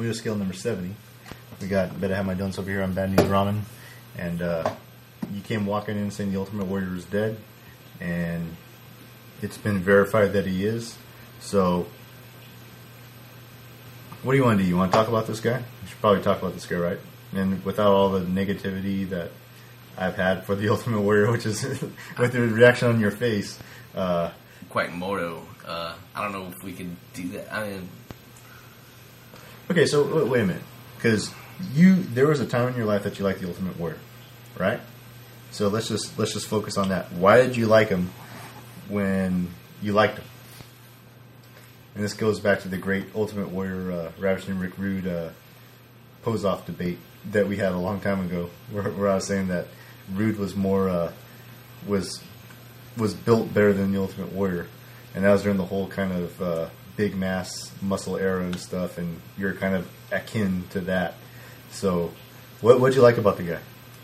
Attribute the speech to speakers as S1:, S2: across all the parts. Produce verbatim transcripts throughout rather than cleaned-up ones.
S1: Burrito Scale number seventy. We got Better Have My Donuts over here on Bad News Ramen. And uh, you came walking in saying the Ultimate Warrior is dead. And it's been verified that he is. So, what do you want to do? You want to talk about this guy? You should probably talk about this guy, right? And without all the negativity that I've had for the Ultimate Warrior, which is with the reaction on your face. Uh,
S2: Quackmoto. Uh, I don't know if we could do that. I mean,
S1: okay, so wait, wait a minute, because you there was a time in your life that you liked the Ultimate Warrior, right? So let's just let's just focus on that. Why did you like him when you liked him? And this goes back to the great Ultimate Warrior uh, Ravishing Rick Rude uh, pose-off debate that we had a long time ago, where, where I was saying that Rude was more uh, was was built better than the Ultimate Warrior, and that was during the whole kind of uh, big mass muscle era and stuff, and you're kind of akin to that. So, what what'd you like about the guy?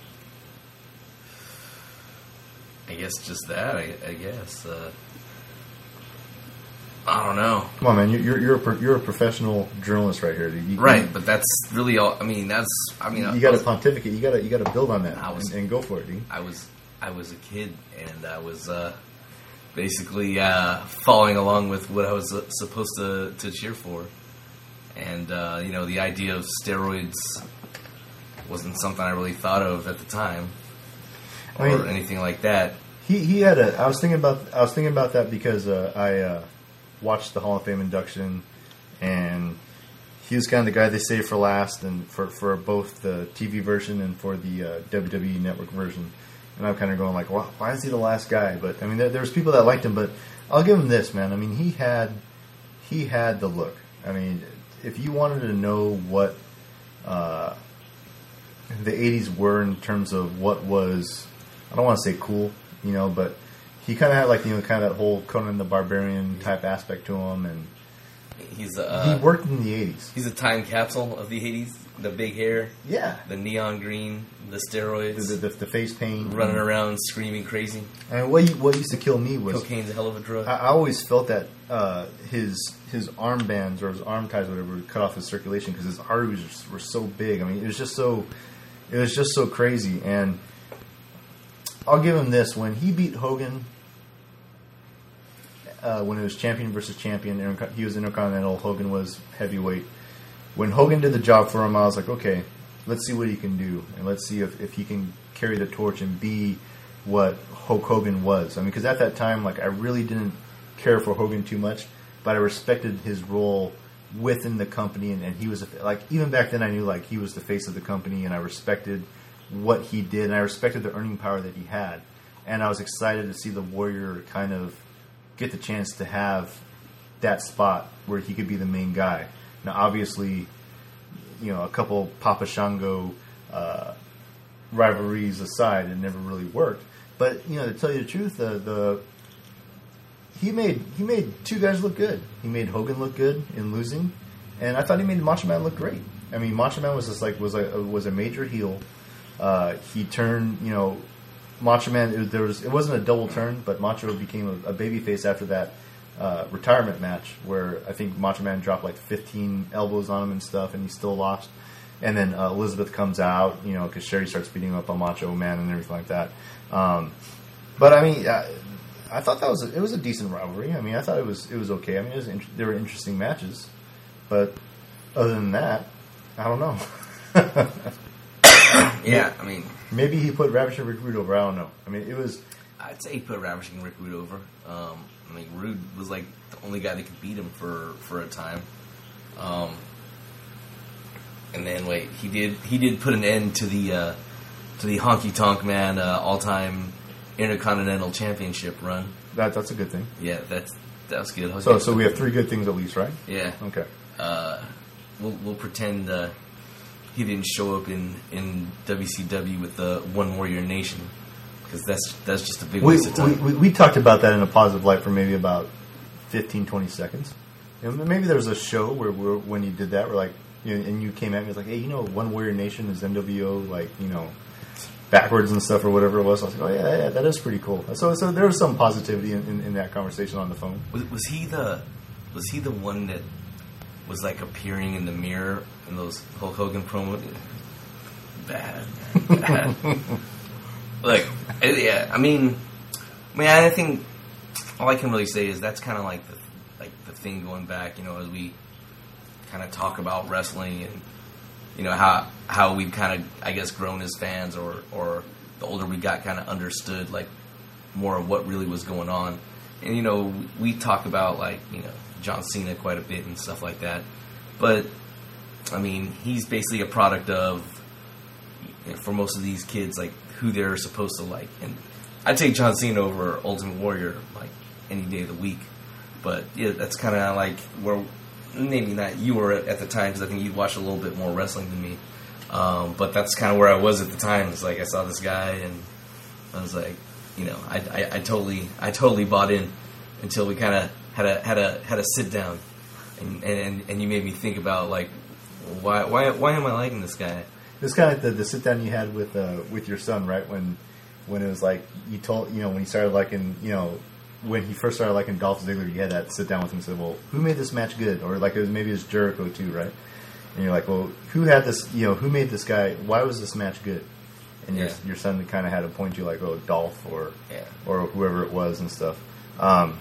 S2: I guess just that. I, I guess. Uh, I don't know.
S1: Come on, man! You're you're a, pro- you're a professional journalist right here, dude. You,
S2: right,
S1: you,
S2: but that's really all. I mean, that's. I mean,
S1: you got to pontificate. You got to you got to build on that
S2: I was,
S1: and, and go for it, dude.
S2: I was I was a kid, and I was uh, basically uh, following along with what I was uh, supposed to, to cheer for, and uh, you know, the idea of steroids wasn't something I really thought of at the time, or I mean, anything like that.
S1: He he had a. I was thinking about I was thinking about that because uh, I. Uh, watched the Hall of Fame induction, and he was kind of the guy they saved for last, and for, for both the T V version and for the uh, W W E Network version. And I'm kind of going like, why, why is he the last guy? But I mean, there, there was people that liked him, but I'll give him this, man. I mean, he had he had the look. I mean, if you wanted to know what uh, the eighties were in terms of what was, I don't want to say cool, you know, but he kind of had like, you know, kind of that whole Conan the Barbarian type aspect to him, and
S2: he's uh,
S1: he worked in the eighties.
S2: He's a time capsule of the eighties. The big hair,
S1: yeah,
S2: the neon green, the steroids,
S1: the, the, the face paint,
S2: running around screaming crazy.
S1: I mean, what what used to kill me was
S2: cocaine's a hell of a drug.
S1: I, I always felt that uh, his his armbands or his arm ties, or whatever, would cut off his circulation because his arteries were so big. I mean, it was just so it was just so crazy. And I'll give him this: when he beat Hogan. Uh, when it was champion versus champion, he was Intercontinental, Hogan was heavyweight. When Hogan did the job for him, I was like, okay, let's see what he can do, and let's see if, if he can carry the torch and be what Hulk Hogan was. I mean, because at that time, like, I really didn't care for Hogan too much, but I respected his role within the company, and, and he was, a, like, even back then I knew, like, he was the face of the company, and I respected what he did, and I respected the earning power that he had, and I was excited to see the Warrior kind of get the chance to have that spot where he could be the main guy. Now, obviously, you know, a couple Papa Shango uh, rivalries aside, it never really worked. But, you know, to tell you the truth, the, the he made he made two guys look good. He made Hogan look good in losing, and I thought he made Macho Man look great. I mean, Macho Man was just like was a was a major heel. Uh, he turned, you know. Macho Man, it, there was it wasn't a double turn, but Macho became a, a babyface after that uh, retirement match where I think Macho Man dropped like fifteen elbows on him and stuff, and he still lost. And then uh, Elizabeth comes out, you know, because Sherry starts beating up on Macho Man and everything like that. Um, but I mean, I, I thought that was a, it was a decent rivalry. I mean, I thought it was it was okay. I mean, it was int- there were interesting matches, but other than that, I don't know.
S2: Yeah, I mean,
S1: maybe he put Ravishing Rick Rude over. I don't know. I mean, it was.
S2: I'd say he put Ravishing Rick Rude over. Um, I mean, Rude was like the only guy that could beat him for, for a time. Um, and then wait, he did he did put an end to the uh, to the Honky Tonk Man uh, all time Intercontinental Championship run.
S1: That that's a good thing.
S2: Yeah, that's that was good.
S1: So so we have three good things at least, right?
S2: Yeah.
S1: Okay.
S2: Uh, we'll we'll pretend. Uh, He didn't show up in, in W C W with the One Warrior Nation because that's that's just a big
S1: we,
S2: waste of time.
S1: We, we, we talked about that in a positive light for maybe about fifteen, twenty seconds. You know, maybe there was a show where we're, when you did that, we're like, you know, and you came at me, it's like, hey, you know, One Warrior Nation is N W O, like, you know, backwards and stuff or whatever it was. I was like, oh yeah, yeah, that is pretty cool. So so there was some positivity in, in, in that conversation on the phone.
S2: Was, was he the was he the one that was like appearing in the mirror in those Hulk Hogan promos. Bad, bad. Like, yeah, I mean, I mean, I think all I can really say is that's kind of like the like the thing going back, you know, as we kind of talk about wrestling and you know how how we've kind of I guess grown as fans, or or the older we got, kind of understood like more of what really was going on. And you know, we talk about like you know John Cena quite a bit and stuff like that, but I mean, he's basically a product of, you know, for most of these kids, like who they're supposed to like. And I'd take John Cena over Ultimate Warrior like any day of the week. But yeah, that's kind of like where maybe not you were at the time, because I think you watched a little bit more wrestling than me. Um, but that's kind of where I was at the time. It's like I saw this guy and I was like, you know, I, I, I totally I totally bought in until we kind of had a had a had a sit down, and, and and you made me think about like why why why am I liking this guy?
S1: It's kind of like the, the sit down you had with uh, with your son, right? When when it was like you told you know when he started liking you know. When he first started liking Dolph Ziggler, you had that sit down with him and said, well, who made this match good? Or like it was maybe it was Jericho too, right? And you're like, well, who had this, you know, who made this guy, why was this match good? And your,
S2: Yeah.
S1: your son kind of had to point to like, oh, Dolph or
S2: Yeah.
S1: or whoever it was and stuff. Um,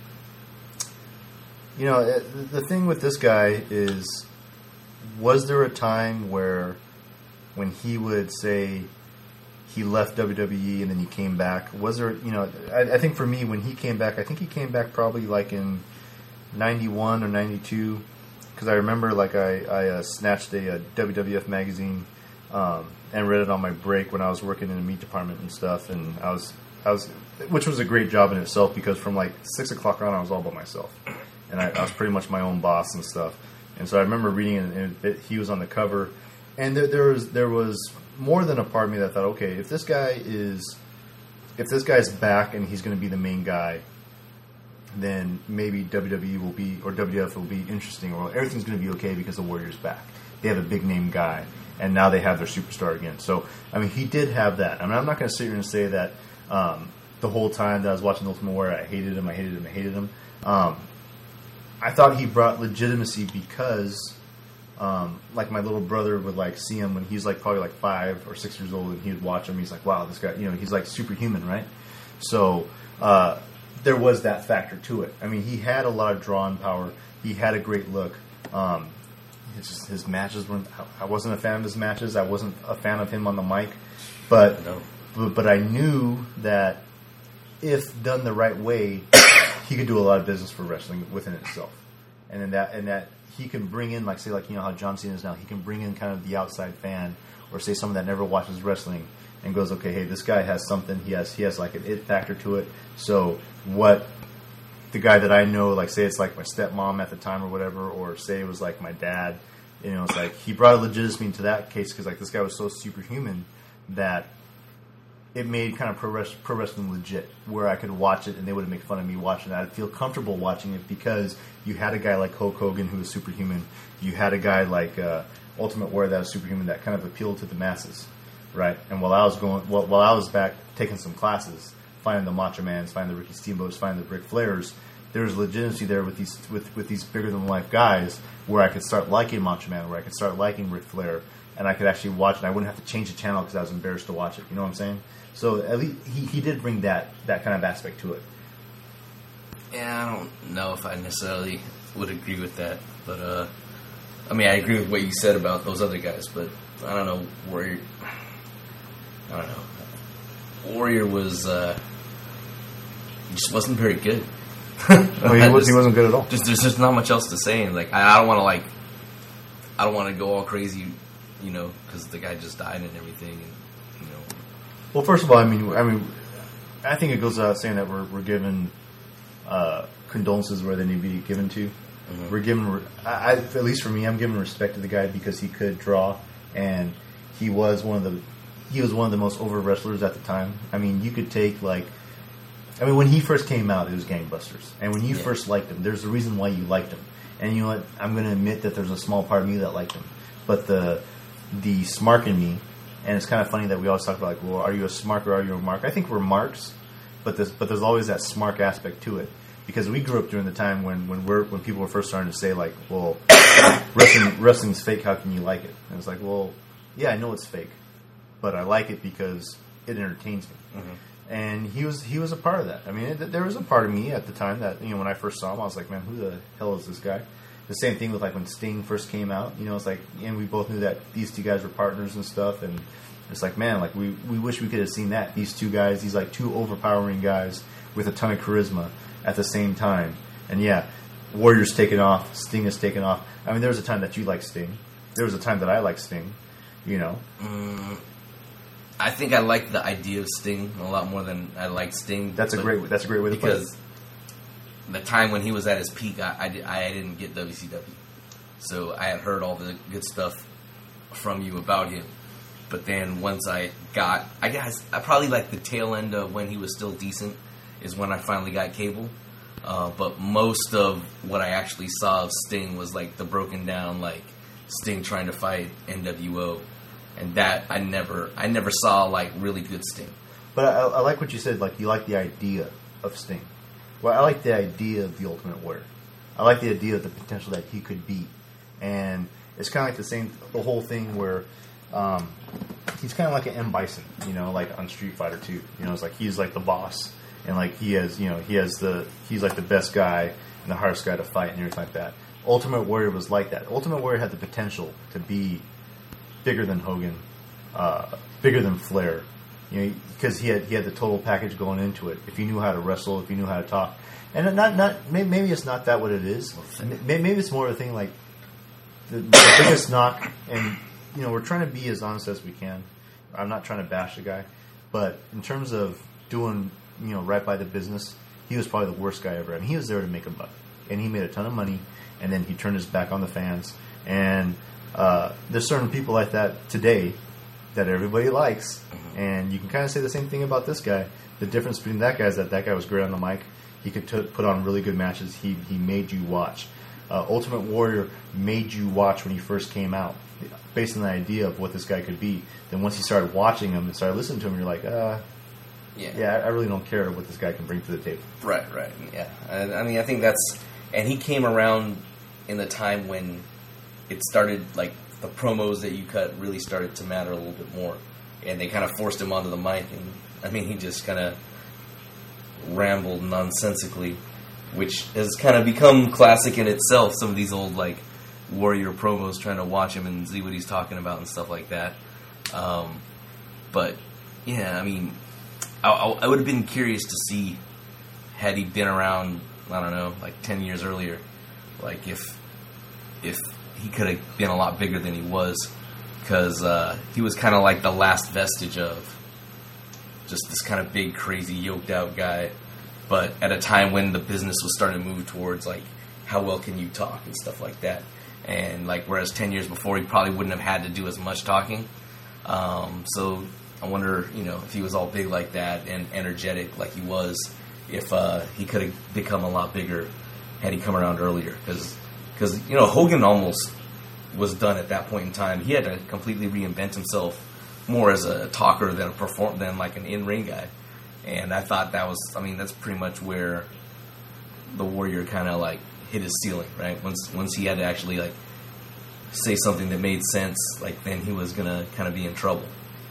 S1: you know, it, the thing with this guy is, was there a time where when he would say, he left W W E and then he came back. Was there, you know, I, I think for me, when he came back, I think he came back probably like in ninety-one or ninety-two, because I remember like I, I uh, snatched a, a W W F magazine um, and read it on my break when I was working in the meat department and stuff, and I was, I was, which was a great job in itself, because from like six o'clock on I was all by myself, and I, I was pretty much my own boss and stuff, and so I remember reading it, and it, he was on the cover, and there, there was there was more than a part of me that thought, okay, if this guy is, if this guy's back and he's going to be the main guy, then maybe W W E will be, or W W F will be interesting, or everything's going to be okay because the Warrior's back. They have a big name guy, and now they have their superstar again. So, I mean, he did have that. I mean, I'm not going to sit here and say that um, the whole time that I was watching Ultimate Warrior, I hated him, I hated him, I hated him. Um, I thought he brought legitimacy because... Um, like my little brother would like see him when he's like probably like five or six years old, and he would watch him. He's like, wow, this guy, you know, he's like superhuman, right? So uh, there was that factor to it. I mean, he had a lot of draw and power. He had a great look. Um, it's just his matches weren't. I wasn't a fan of his matches. I wasn't a fan of him on the mic, but
S2: No.
S1: but, but I knew that if done the right way, he could do a lot of business for wrestling within itself, and in that and that. He can bring in, like, say, like, you know, how John Cena is now. He can bring in kind of the outside fan, or say someone that never watches wrestling and goes, okay, hey, this guy has something. He has, he has like an it factor to it. So what the guy that I know, like, say it's like my stepmom at the time or whatever, or say it was like my dad, you know, it's like he brought a legitimacy to that case because, like, this guy was so superhuman that it made kind of pro, res- pro wrestling legit, where I could watch it and they wouldn't make fun of me watching it. I'd feel comfortable watching it because you had a guy like Hulk Hogan who was superhuman. You had a guy like uh, Ultimate Warrior that was superhuman, that kind of appealed to the masses, right? And while I was going, while, while I was back taking some classes, finding the Macho Mans, finding the Ricky Steamboats, finding the Ric Flairs, there was legitimacy there with these with, with these bigger than life guys, where I could start liking Macho Man, where I could start liking Ric Flair, and I could actually watch it. I wouldn't have to change the channel because I was embarrassed to watch it. You know what I'm saying? So at least he, he did bring that, that kind of aspect to it.
S2: Yeah, I don't know if I necessarily would agree with that, but uh, I mean, I agree with what you said about those other guys, but I don't know, Warrior, I don't know, Warrior was, uh, just wasn't very good.
S1: Well, he, was,
S2: just,
S1: he wasn't good at all.
S2: Just, there's just not much else to say, and like, I, I don't want to like, I don't want to go all crazy, you know, because the guy just died and everything, and, you know.
S1: Well, first of all, I mean, I mean, I think it goes without saying that we're we're given uh, condolences where they need to be given to. Mm-hmm. We're given, I, I, at least for me, I'm giving respect to the guy because he could draw, and he was one of the he was one of the most over wrestlers at the time. I mean, you could take like, I mean, when he first came out, it was gangbusters, and when you
S2: yeah.
S1: first liked him, there's a reason why you liked him. And you know what? I'm going to admit that there's a small part of me that liked him, but the the smark in me. And it's kind of funny that we always talk about, like, well, are you a smark or are you a mark? I think we're marks, but there's, but there's always that smark aspect to it. because we grew up during the time when when we're when people were first starting to say like, well, wrestling wrestling's fake. How can you like it? And it's like, well, yeah, I know it's fake, but I like it because it entertains me. Mm-hmm. And he was he was a part of that. I mean, it, there was a part of me at the time that, you know, when I first saw him, I was like, man, who the hell is this guy? The same thing with like when Sting first came out. You know, it's like, and we both knew that these two guys were partners and stuff. And it's like, man, like we, we wish we could have seen that. These two guys, these like two overpowering guys with a ton of charisma at the same time. And yeah, Warrior's taken off, Sting is taken off. I mean, there was a time that you liked Sting. There was a time that I liked Sting. You know.
S2: Mm. I think I like the idea of Sting a lot more than I like Sting.
S1: That's a great. That's a great way to put it.
S2: Because the time when he was at his peak, I, I, did, I didn't get W C W, so I had heard all the good stuff from you about him. But then once I got, I guess I probably like the tail end of when he was still decent is when I finally got cable. Uh, but most of what I actually saw of Sting was like the broken down, like Sting trying to fight N W O. And that I never, I never saw like really good Sting.
S1: But I, I like what you said. Like you like the idea of Sting. Well, I like the idea of the Ultimate Warrior. I like the idea of the potential that he could be, and it's kind of like the same, the whole thing where um, he's kind of like an M. Bison, you know, like on Street Fighter two. You know, it's like he's like the boss, and like he has, you know, he has the, he's like the best guy and the hardest guy to fight and everything like that. Ultimate Warrior was like that. Ultimate Warrior had the potential to be bigger than Hogan, uh, bigger than Flair, you know, because he had he had the total package going into it. If he knew how to wrestle, if he knew how to talk, and not not maybe it's not that what it is. Maybe it's more of a thing like the, the biggest knock, and you know, we're trying to be as honest as we can. I'm not trying to bash the guy, but in terms of doing, you know, right by the business, he was probably the worst guy ever. I mean, he was there to make a buck, and he made a ton of money, and then he turned his back on the fans. And uh, there's certain people like that today that everybody likes, mm-hmm. and you can kind of say the same thing about this guy. The difference between that guy is that that guy was great on the mic. He could t- put on really good matches. He he made you watch. Uh, Ultimate Warrior made you watch when he first came out, based on the idea of what this guy could be. Then once you started watching him and started listening to him, you're like, uh, yeah, yeah, I really don't care what this guy can bring to the table.
S2: Right, right, yeah. And, I mean, I think that's, and he came around in the time when it started, like, the promos that you cut really started to matter a little bit more. And they kind of forced him onto the mic. And, I mean, he just kind of rambled nonsensically, which has kind of become classic in itself. Some of these old, like, Warrior promos, trying to watch him and see what he's talking about and stuff like that. Um, but, yeah, I mean, I, I would have been curious to see, had he been around, I don't know, like ten years earlier, like if if he could have been a lot bigger than he was, because uh, he was kind of like the last vestige of just this kind of big, crazy, yoked out guy, but at a time when the business was starting to move towards like how well can you talk and stuff like that, and like whereas ten years before he probably wouldn't have had to do as much talking. Um, so I wonder, you know, if he was all big like that and energetic like he was, if uh, he could have become a lot bigger had he come around earlier. Because, because you know, Hogan almost was done at that point in time. He had to completely reinvent himself more as a talker than a perform than like an in-ring guy. And I thought that was, I mean, that's pretty much where the Warrior kind of like hit his ceiling, right? Once once he had to actually like say something that made sense, like then he was gonna kind of be in trouble.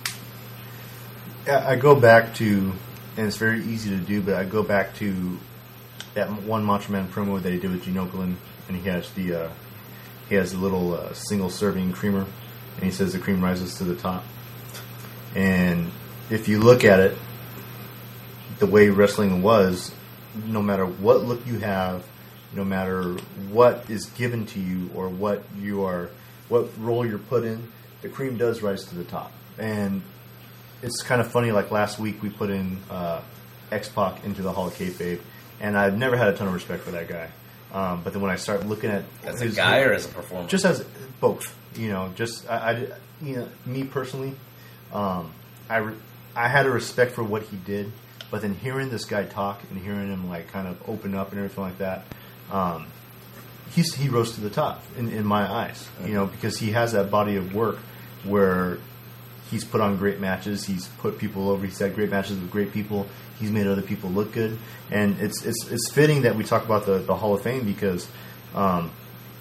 S1: I go back to, and it's very easy to do, but I go back to that one Macho Man promo that he did with Gene Okerlund, and he has the uh, he has a little uh, single serving creamer, and he says the cream rises to the top. And if you look at it, the way wrestling was, no matter what look you have, no matter what is given to you or what you are, what role you're put in, the cream does rise to the top. And it's kind of funny, like last week we put in uh, X-Pac into the Hall of Kayfabe, and I've never had a ton of respect for that guy. Um, but then when I start looking at
S2: as his, a guy or as a performer,
S1: just as both, you know, just I, I you know, me personally, um, I re- I had a respect for what he did, but then hearing this guy talk and hearing him like kind of open up and everything like that, um, he's he rose to the top in, in my eyes, you know, because he has that body of work where he's put on great matches. He's put people over. He's had great matches with great people. He's made other people look good, and it's it's it's fitting that we talk about the, the Hall of Fame because um,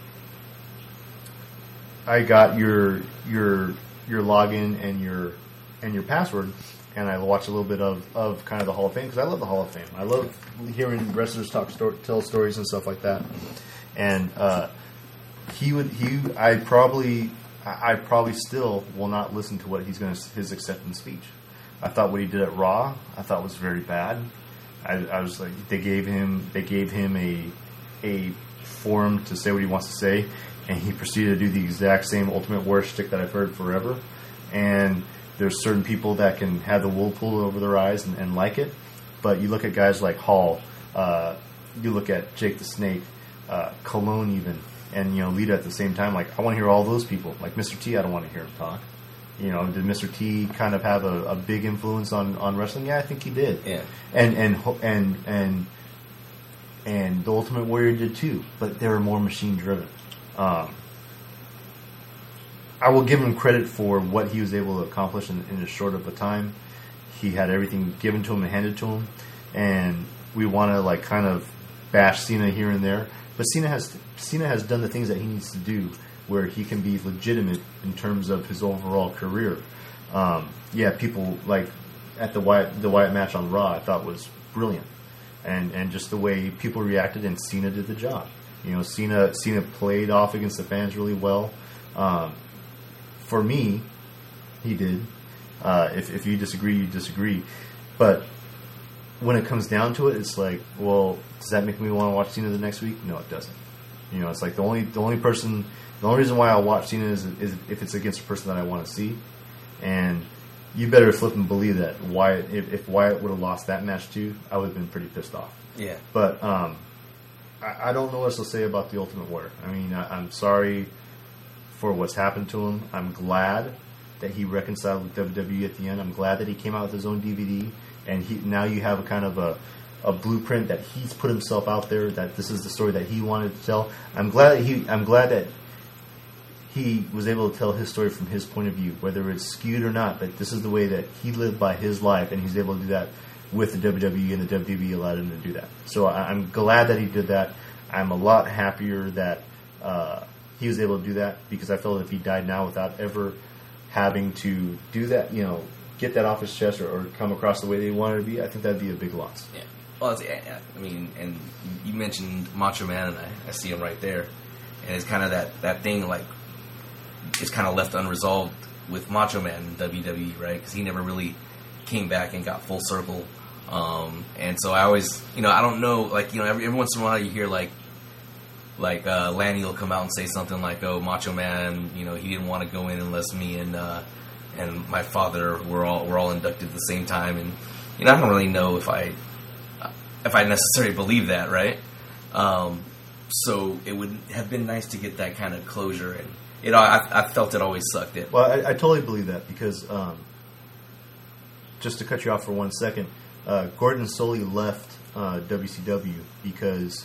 S1: I got your your your login and your and your password, and I watched a little bit of, of kind of the Hall of Fame because I love the Hall of Fame. I love hearing wrestlers talk sto- tell stories and stuff like that, and uh, he would he I probably. I probably still will not listen to what he's going to his acceptance speech. I thought what he did at Raw, I thought was very bad. I, I was like, they gave him they gave him a a forum to say what he wants to say, and he proceeded to do the exact same Ultimate Warrior shtick that I've heard forever. And there's certain people that can have the wool pulled over their eyes and, and like it, but you look at guys like Hall, uh, you look at Jake the Snake, uh, Cologne even. And, you know, Lita at the same time, like, I want to hear all those people. Like, Mister T, I don't want to hear him talk. You know, did Mister T kind of have a, a big influence on, on wrestling? Yeah, I think he did.
S2: Yeah.
S1: And, and, and, and, and the Ultimate Warrior did too. But they were more machine driven. Um, I will give him credit for what he was able to accomplish in, in as short of a time. He had everything given to him and handed to him. And we want to, like, kind of bash Cena here and there. But Cena has Cena has done the things that he needs to do where he can be legitimate in terms of his overall career. Um, yeah, people like at the Wyatt the Wyatt match on Raw I thought was brilliant, and and just the way people reacted and Cena did the job. You know, Cena Cena played off against the fans really well. Um, for me, he did. Uh, if if you disagree, you disagree, but. When it comes down to it, it's like, well, does that make me want to watch Cena the next week? No, it doesn't. You know, it's like the only the only person, the only reason why I'll watch Cena is, is if it's against a person that I want to see. And you better flip and believe that Wyatt, if, if Wyatt would have lost that match too, I would have been pretty pissed off.
S2: Yeah.
S1: But um, I, I don't know what else to say about the Ultimate Warrior. I mean, I, I'm sorry for what's happened to him. I'm glad that he reconciled with W W E at the end. I'm glad that he came out with his own D V D. And he, now you have a kind of a, a blueprint that he's put himself out there. That this is the story that he wanted to tell. I'm glad that he. I'm glad that he was able to tell his story from his point of view, whether it's skewed or not. But this is the way that he lived by his life, and he's able to do that with the W W E, and the W W E allowed him to do that. So I, I'm glad that he did that. I'm a lot happier that uh, he was able to do that because I felt if he died now without ever having to do that, you know. Get that off his chest or, or come across the way they wanted to be, I think that'd be a big loss.
S2: Yeah. Well, it's, I mean, and you mentioned Macho Man, and I, I see him right there. And it's kind of that, that thing, like, it's kind of left unresolved with Macho Man in W W E, right? Because he never really came back and got full circle. Um, and so I always, you know, I don't know, like, you know, every, every once in a while you hear, like, like uh, Lanny will come out and say something like, oh, Macho Man, you know, he didn't want to go in unless me and... Uh, and my father were all were all inducted at the same time, and you know I don't really know if I if I necessarily believe that, right? Um, so it would have been nice to get that kind of closure, and it I, I felt it always sucked it.
S1: Well, I, I totally believe that because um, just to cut you off for one second, uh, Gordon Solie left uh, W C W because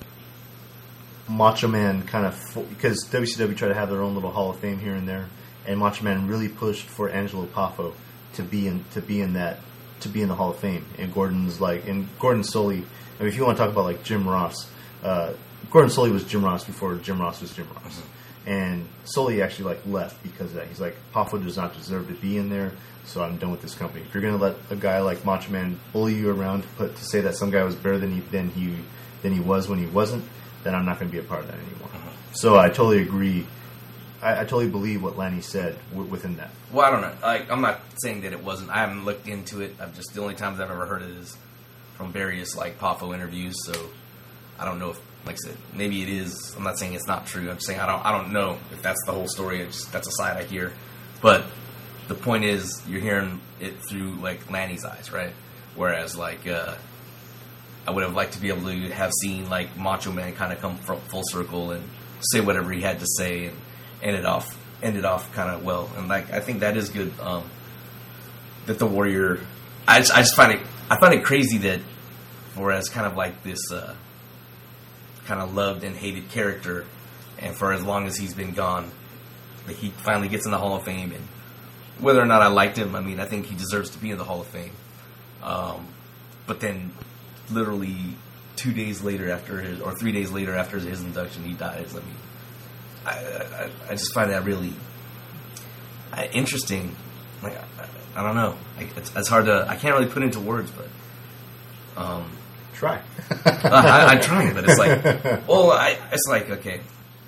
S1: Macho Man kind of because W C W tried to have their own little Hall of Fame here and there. And Macho Man really pushed for Angelo Poffo to be in to be in that to be in the Hall of Fame. And Gordon's like and Gordon Solie. I mean, if you want to talk about like Jim Ross, uh, Gordon Solie was Jim Ross before Jim Ross was Jim Ross. Mm-hmm. And Solie actually like left because of that. He's like, Poffo does not deserve to be in there, so I'm done with this company. If you're going to let a guy like Macho Man bully you around to put to say that some guy was better than he than he than he was when he wasn't, then I'm not going to be a part of that anymore. Mm-hmm. So I totally agree. I, I totally believe what Lanny said w- within that.
S2: Well, I don't know. Like, I'm not saying that it wasn't. I haven't looked into it. I've just the only times I've ever heard it is from various like Poffo interviews. So I don't know if, like I said, maybe it is. I'm not saying it's not true. I'm just saying I don't. I don't know if that's the whole story. It's just, that's a side I hear. But the point is, you're hearing it through like Lanny's eyes, right? Whereas like uh, I would have liked to be able to have seen like Macho Man kind of come full circle and say whatever he had to say and. Ended off, ended off kind of well, and like I think that is good. Um, that the Warrior, I just, I just find it, I find it crazy that, whereas kind of like this, uh, kind of loved and hated character, and for as long as he's been gone, that he finally gets in the Hall of Fame, and whether or not I liked him, I mean, I think he deserves to be in the Hall of Fame. Um, but then, literally two days later after his, or three days later after his induction, he dies. I mean, I, I, I just find that really uh, interesting. Like, I, I don't know. I, it's, it's hard to, I can't really put into words, but, um,
S1: try.
S2: I, I'm trying, but it's like, well, I, it's like, okay,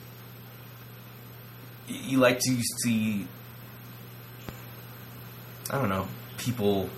S2: you, you like to see, I don't know, people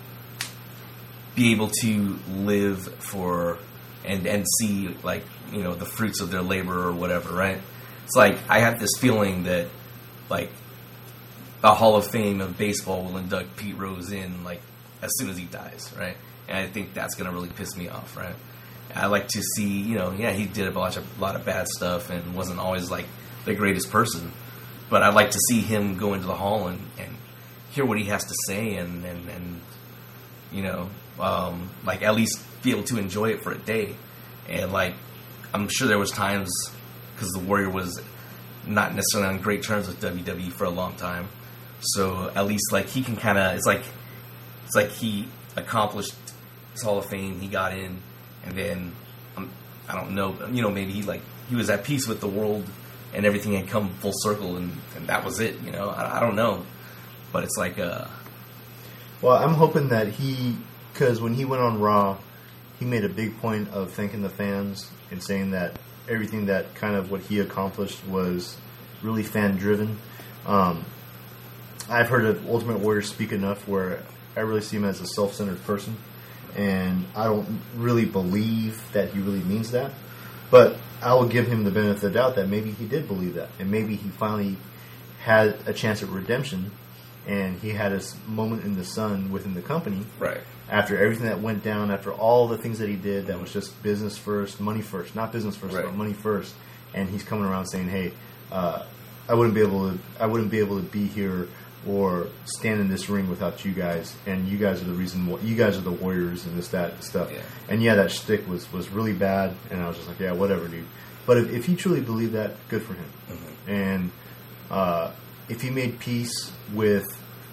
S2: be able to live for and and see, like, you know, the fruits of their labor or whatever, right? It's like I have this feeling that, like, the Hall of Fame of baseball will induct Pete Rose in, like, as soon as he dies, right? And I think that's going to really piss me off, right? I like to see, you know, yeah, he did a lot of, a lot of bad stuff and wasn't always, like, the greatest person, but I'd like to see him go into the Hall and, and hear what he has to say and, and, and you know, um, like, at least be able to enjoy it for a day. And, like, I'm sure there was times, because the Warrior was not necessarily on great terms with W W E for a long time, so at least, like, he can kind of, it's like, it's like he accomplished his Hall of Fame, he got in, and then, um, I don't know, you know, maybe he, like, he was at peace with the world, and everything had come full circle, and, and that was it, you know, I, I don't know, but it's like, uh...
S1: Well, I'm hoping that he, because when he went on Raw, he made a big point of thanking the fans and saying that everything that kind of what he accomplished was really fan-driven. Um, I've heard of Ultimate Warrior speak enough where I really see him as a self-centered person, and I don't really believe that he really means that. But I will give him the benefit of the doubt that maybe he did believe that, and maybe he finally had a chance at redemption, and he had his moment in the sun within the company.
S2: Right.
S1: After everything that went down, after all the things that he did, that was just business first, money first, not business first,
S2: right.
S1: but money first. And he's coming around saying, "Hey, uh, I wouldn't be able to, I wouldn't be able to be here or stand in this ring without you guys. And you guys are the reason. Why, you guys are the Warriors and this, that, and stuff."
S2: Yeah.
S1: And yeah, that shtick was was really bad. And I was just like, "Yeah, whatever, dude." But if, if he truly believed that, good for him. Mm-hmm. And uh, if he made peace with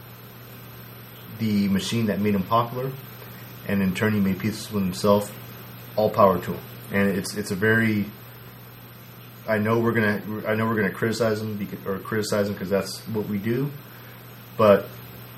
S1: the machine that made him popular, and in turn he made peace with himself, all power to him. And it's it's a very, I know we're gonna I know we're gonna criticize him because, or criticize him because that's what we do, but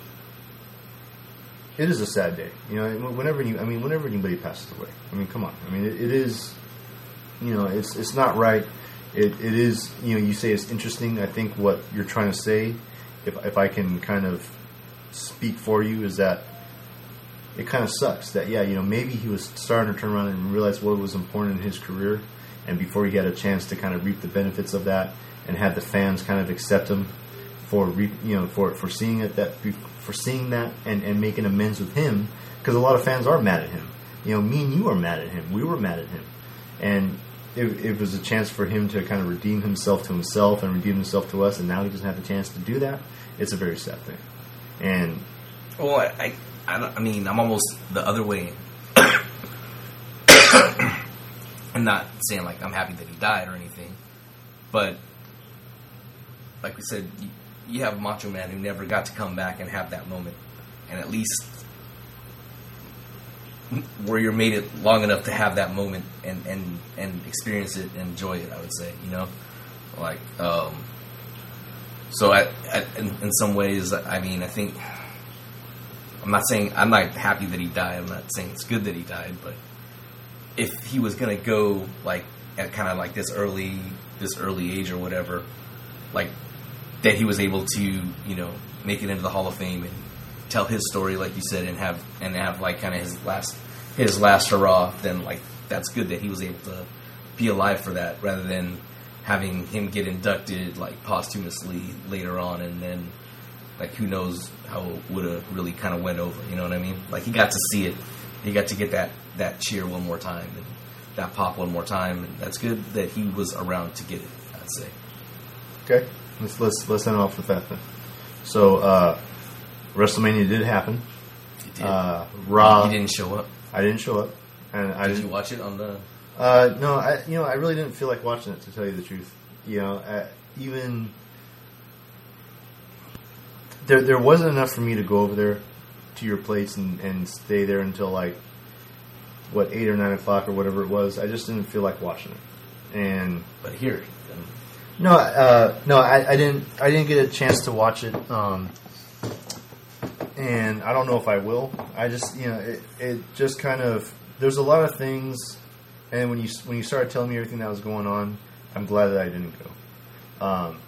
S1: it is a sad day. You know, whenever you I mean whenever anybody passes away, I mean, come on. I mean, it, it is, you know, it's it's not right. It it is, you know, you say it's interesting. I think what you're trying to say, if if I can kind of speak for you, is that it kind of sucks that, yeah, you know, maybe he was starting to turn around and realize what was important in his career, and before he had a chance to kind of reap the benefits of that and have the fans kind of accept him for re, you know for for seeing it that for seeing that and and making amends with him, because a lot of fans are mad at him. You know, me and you are mad at him. We were mad at him, and it, it was a chance for him to kind of redeem himself to himself and redeem himself to us, and now he doesn't have the chance to do that. It's a very sad thing. And
S2: well, I, I, I, I mean, I'm almost the other way. I'm not saying like I'm happy that he died or anything, but like we said, you, you have Macho Man who never got to come back and have that moment, and at least Warrior made it long enough to have that moment and and and experience it and enjoy it. I would say, you know, like. um So, I, I, in, in some ways, I mean, I think I'm not saying I'm not happy that he died. I'm not saying it's good that he died, but if he was gonna go like at kind of like this early, this early age or whatever, like that he was able to, you know, make it into the Hall of Fame and tell his story, like you said, and have and have like kind of his last his last hurrah, then like that's good that he was able to be alive for that, rather than having him get inducted like posthumously later on, and then like who knows how it would have really kind of went over. You know what I mean? Like he got to see it, he got to get that that cheer one more time and that pop one more time, and that's good that he was around to get it, I'd say.
S1: Okay, let's let's let's end off with that then. So uh, WrestleMania did happen.
S2: It did.
S1: Uh, Raw.
S2: You didn't show up.
S1: I didn't show up, and I
S2: did
S1: didn't
S2: you watch it on the?
S1: Uh, no, I you know I really didn't feel like watching it, to tell you the truth. You know, uh, even there there wasn't enough for me to go over there to your place and, and stay there until like what eight or nine o'clock or whatever it was. I just didn't feel like watching it. And
S2: but here, then.
S1: no, uh, no, I, I didn't. I didn't get a chance to watch it. Um, and I don't know if I will. I just, you know, it, it just kind of. There's a lot of things, and when you when you started telling me everything that was going on, I'm glad that I didn't go. Um,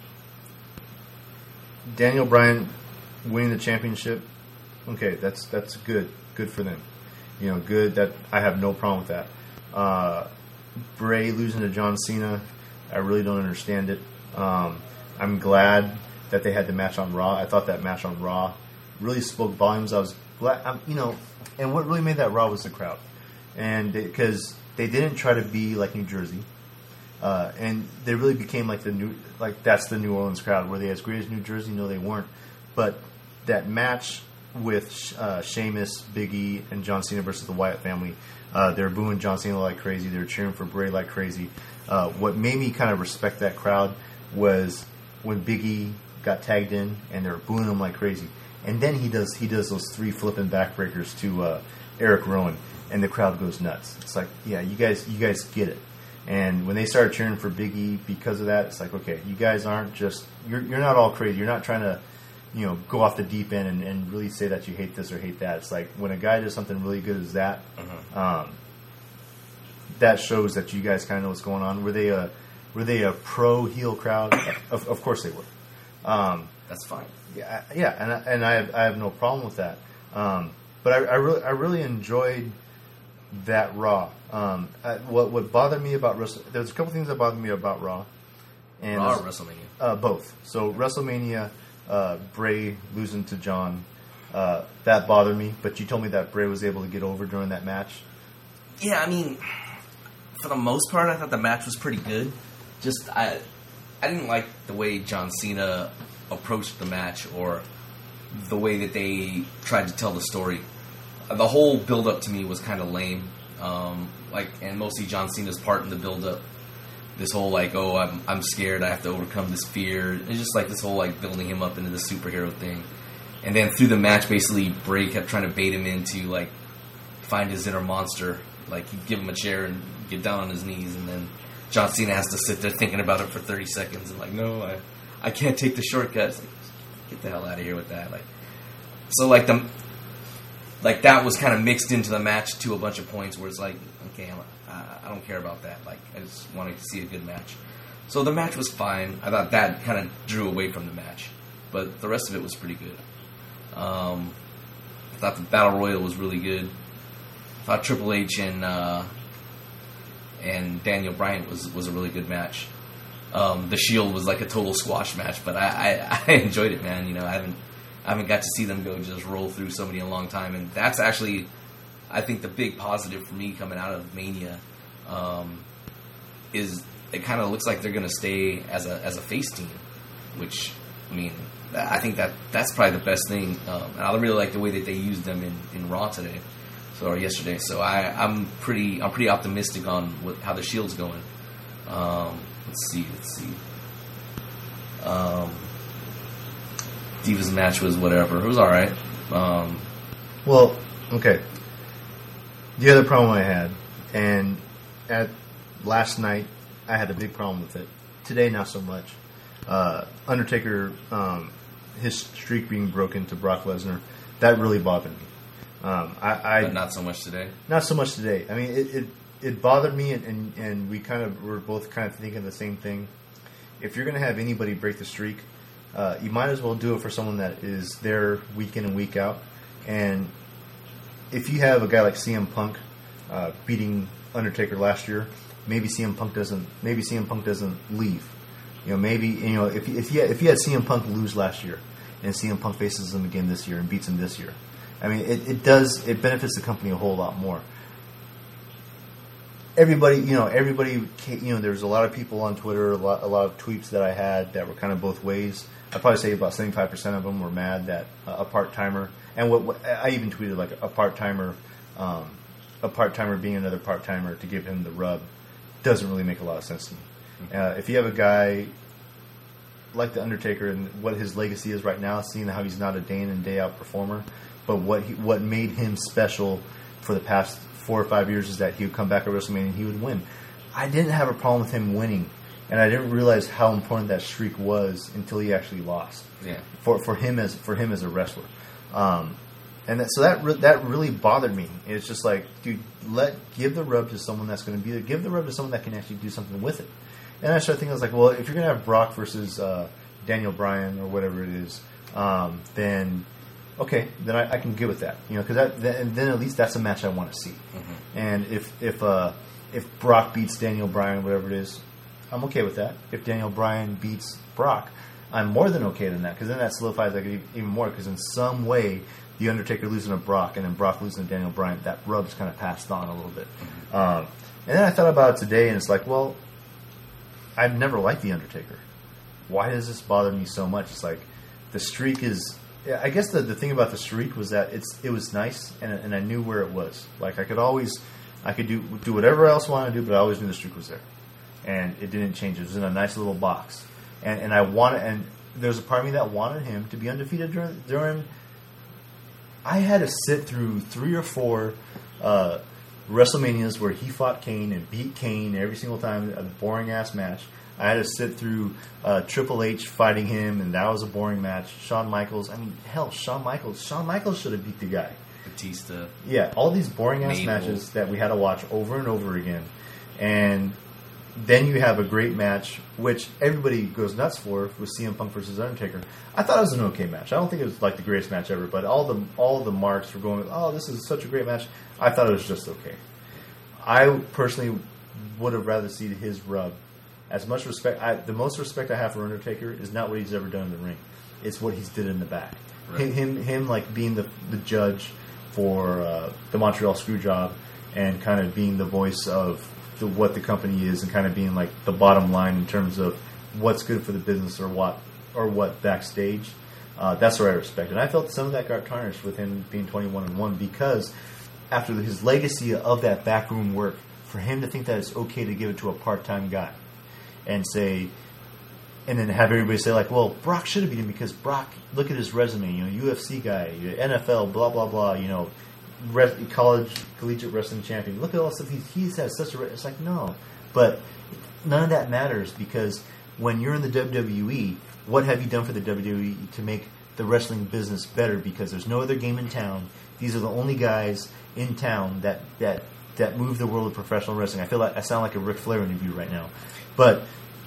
S1: Daniel Bryan winning the championship, okay, that's that's good, good for them. You know, good. That I have no problem with that. Uh, Bray losing to John Cena, I really don't understand it. Um, I'm glad that they had the match on Raw. I thought that match on Raw really spoke volumes. I was glad, I'm, you know, and what really made that Raw was the crowd, and because they, they didn't try to be like New Jersey, uh, and they really became like the new, like that's the New Orleans crowd. Were they as great as New Jersey? No, they weren't. But that match with uh, Sheamus, Big E, and John Cena versus the Wyatt family, uh, they were booing John Cena like crazy. They were cheering for Bray like crazy. Uh, what made me kind of respect that crowd was when Big E got tagged in and they were booing him like crazy. And then he does he does those three flipping backbreakers to uh, Eric Rowan, and the crowd goes nuts. It's like, yeah, you guys you guys get it. And when they started cheering for Big E because of that, it's like, okay, you guys aren't just you're you're not all crazy. You're not trying to, you know, go off the deep end and, and really say that you hate this or hate that. It's like when a guy does something really good as that, uh-huh. um, that shows that you guys kind of know what's going on. Were they a were they a pro heel crowd? of, of course they were. Um,
S2: That's fine.
S1: Yeah, yeah, and I, and I have I have no problem with that. Um, but I, I really I really enjoyed that Raw. Um, I, what what bothered me about Wrestle, there's a couple things that bothered me about Raw. And
S2: Raw or WrestleMania?
S1: Uh, both. So WrestleMania, uh, Bray losing to John, uh, that bothered me. But you told me that Bray was able to get over during that match.
S2: Yeah, I mean, for the most part, I thought the match was pretty good. Just I, I didn't like the way John Cena approached the match or the way that they tried to tell the story. The whole build-up to me was kind of lame. Um, like, and mostly John Cena's part in the build-up. This whole, like, oh, I'm I'm scared, I have to overcome this fear. It's just like this whole, like, building him up into the superhero thing. And then through the match, basically, Bray kept trying to bait him into, like, find his inner monster. Like, he'd give him a chair and get down on his knees, and then John Cena has to sit there thinking about it for thirty seconds and, like, no, I... I can't take the shortcuts. Like, get the hell out of here with that. Like, so like the, like that was kind of mixed into the match to a bunch of points where it's like, okay, I'm, I, I don't care about that. Like, I just wanted to see a good match. So the match was fine. I thought that kind of drew away from the match, but the rest of it was pretty good. Um, I thought the Battle Royal was really good. I thought Triple H and uh, and Daniel Bryan was was a really good match. Um, the Shield was like a total squash match, but I, I, I enjoyed it, man. You know, I haven't I haven't got to see them go just roll through somebody in a long time, and that's actually, I think, the big positive for me coming out of Mania um, is it kind of looks like they're going to stay as a as a face team, which I mean, I think that that's probably the best thing. Um, and I really like the way that they used them in, in Raw today, so or yesterday. So I, I'm pretty I'm pretty optimistic on what, how the Shield's going. Um, Let's see, let's see. Um, Divas match was whatever. It was alright. Um,
S1: well, okay. The other problem I had, and at last night, I had a big problem with it. Today, not so much. Uh, Undertaker, um, his streak being broken to Brock Lesnar, that really bothered me. Um, I, I
S2: but not so much today?
S1: Not so much today. I mean, it... it It bothered me, and, and, and we kind of were both kind of thinking the same thing. If you're going to have anybody break the streak, uh, you might as well do it for someone that is there week in and week out. And if you have a guy like C M Punk uh, beating Undertaker last year, maybe C M Punk doesn't. Maybe C M Punk doesn't leave. You know, maybe you know if if you had, if you had C M Punk lose last year, and C M Punk faces him again this year and beats him this year, I mean, it, it does it benefits the company a whole lot more. Everybody, you know, everybody, you know, there's a lot of people on Twitter, a lot, a lot of tweets that I had that were kind of both ways. I'd probably say about seventy-five percent of them were mad that uh, a part-timer, and what, what I even tweeted like a part-timer, um, a part-timer being another part-timer to give him the rub doesn't really make a lot of sense to me. Uh, if you have a guy, like the Undertaker and what his legacy is right now, seeing how he's not a day in and day out performer, but what he, what made him special for the past four or five years is that he would come back at WrestleMania and he would win. I didn't have a problem with him winning, and I didn't realize how important that streak was until he actually lost.
S2: Yeah.
S1: For for him as for him as a wrestler, um, and that, so that re- that really bothered me. It's just like, dude, let give the rub to someone that's going to be there. Give the rub to someone that can actually do something with it. And I started thinking, I was like, well, if you're going to have Brock versus uh, Daniel Bryan or whatever it is, um, then okay, then I, I can get with that, you know, because then, then at least that's a match I want to see. Mm-hmm. And if if uh, if Brock beats Daniel Bryan, whatever it is, I'm okay with that. If Daniel Bryan beats Brock, I'm more than okay with that, because then that solidifies like even more. Because in some way, the Undertaker losing to Brock and then Brock losing to Daniel Bryan, that rub's kind of passed on a little bit. Mm-hmm. Um, and then I thought about it today, and it's like, well, I've never liked the Undertaker. Why does this bother me so much? It's like the streak is. I guess the the thing about the streak was that it's it was nice, and and I knew where it was. Like I could always, I could do do whatever else I wanted to do, but I always knew the streak was there, and it didn't change. It was in a nice little box, and and I wanted, and there's a part of me that wanted him to be undefeated during during. I had to sit through three or four uh, WrestleManias where he fought Kane and beat Kane every single time, a boring ass match. I had to sit through uh, Triple H fighting him, and that was a boring match. Shawn Michaels, I mean, hell, Shawn Michaels. Shawn Michaels should have beat the guy.
S2: Batista.
S1: Yeah, all these boring ass matches that we had to watch over and over again, and then you have a great match, which everybody goes nuts for, with C M Punk versus Undertaker. I thought it was an okay match. I don't think it was like the greatest match ever, but all the all the marks were going, oh, this is such a great match. I thought it was just okay. I personally would have rather seen his rub. As much respect, I, the most respect I have for Undertaker is not what he's ever done in the ring; it's what he's did in the back. Right. Him, him, him, like being the the judge for uh, the Montreal Screwjob, and kind of being the voice of the, what the company is, and kind of being like the bottom line in terms of what's good for the business or what or what backstage. Uh, that's where I respect it. And I felt some of that got tarnished with him being twenty-one and one, because after his legacy of that backroom work, for him to think that it's okay to give it to a part-time guy. And say, and then have everybody say like, well, Brock should have beat him because Brock, look at his resume, you know, U F C guy, N F L, blah blah blah, you know, res- college collegiate wrestling champion. Look at all the stuff he's, he's had such a. Re- it's like no, but none of that matters, because when you're in the W W E, what have you done for the W W E to make the wrestling business better? Because there's no other game in town. These are the only guys in town that that that move the world of professional wrestling. I feel like I sound like a Ric Flair interview right now. But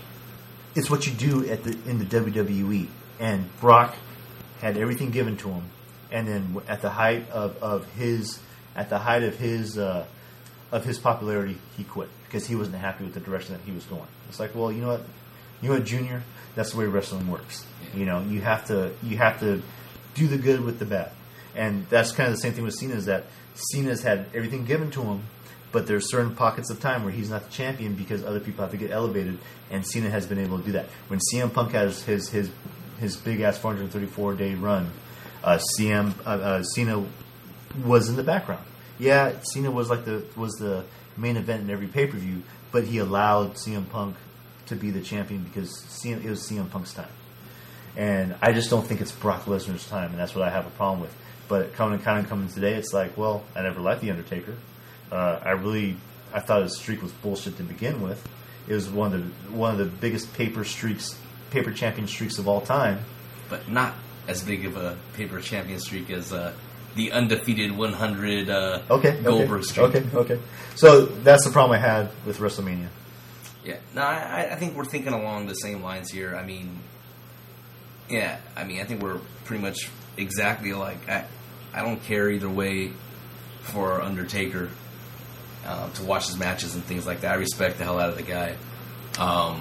S1: it's what you do at the in the W W E, and Brock had everything given to him, and then at the height of, of his at the height of his uh, of his popularity, he quit because he wasn't happy with the direction that he was going. It's like, well, you know what, you know what, Junior, that's the way wrestling works. Yeah. You know, you have to you have to do the good with the bad, and that's kind of the same thing with Cena. Is that Cena's had everything given to him. But there's certain pockets of time where he's not the champion because other people have to get elevated, and Cena has been able to do that. When C M Punk has his his his big ass four hundred thirty-four day run, uh, C M uh, uh, Cena was in the background. Yeah, Cena was like the was the main event in every pay per view, but he allowed C M Punk to be the champion because C M, it was C M Punk's time. And I just don't think it's Brock Lesnar's time, and that's what I have a problem with. But coming kind of coming today, it's like, well, I never liked the Undertaker. Uh, I really, I thought his streak was bullshit to begin with. It was one of the one of the biggest paper streaks, paper champion streaks of all time.
S2: But not as big of a paper champion streak as uh, the undefeated one hundred uh,
S1: okay,
S2: Goldberg
S1: okay,
S2: streak.
S1: Okay, okay. So that's the problem I had with WrestleMania.
S2: Yeah, no, I, I think we're thinking along the same lines here. I mean, yeah, I mean, I think we're pretty much exactly alike. I, I don't care either way for Undertaker. Uh, to watch his matches and things like that. I respect the hell out of the guy. Um,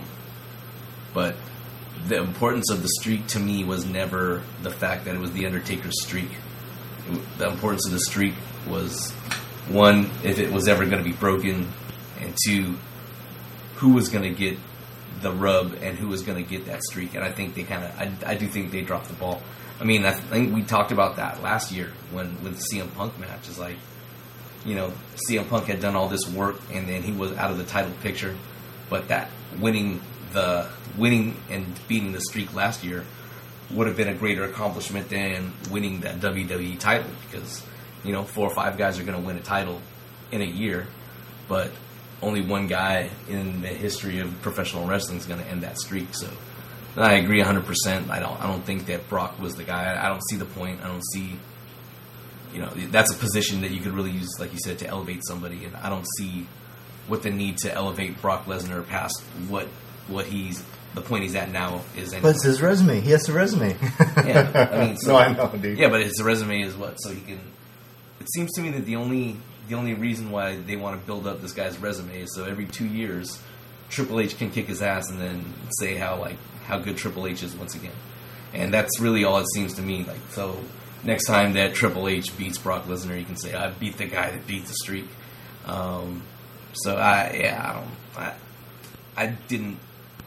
S2: but the importance of the streak to me was never the fact that it was the Undertaker's streak. The importance of the streak was, one, if it was ever going to be broken, and two, who was going to get the rub and who was going to get that streak. And I think they kind of, I, I do think they dropped the ball. I mean, I think we talked about that last year when with the C M Punk match. Is like, you know, C M Punk had done all this work, and then he was out of the title picture. But that winning the winning and beating the streak last year would have been a greater accomplishment than winning that W W E title, because, you know, four or five guys are going to win a title in a year, but only one guy in the history of professional wrestling is going to end that streak. So I agree one hundred percent. I don't I don't think that Brock was the guy. I don't see the point. I don't see, you know, that's a position that you could really use, like you said, to elevate somebody, and I don't see what the need to elevate Brock Lesnar past what what he's the point he's at now is. Anyway.
S1: But it's his resume. He has a resume.
S2: Yeah, I mean, so,
S1: no, I know, dude.
S2: Yeah, but his resume is what, so he can. It seems to me that the only the only reason why they want to build up this guy's resume is so every two years, Triple H can kick his ass and then say how like how good Triple H is once again, and that's really all it seems to me. Like, so next time that Triple H beats Brock Lesnar, you can say, "I beat the guy that beat the streak." Um, so I yeah I don't I I didn't.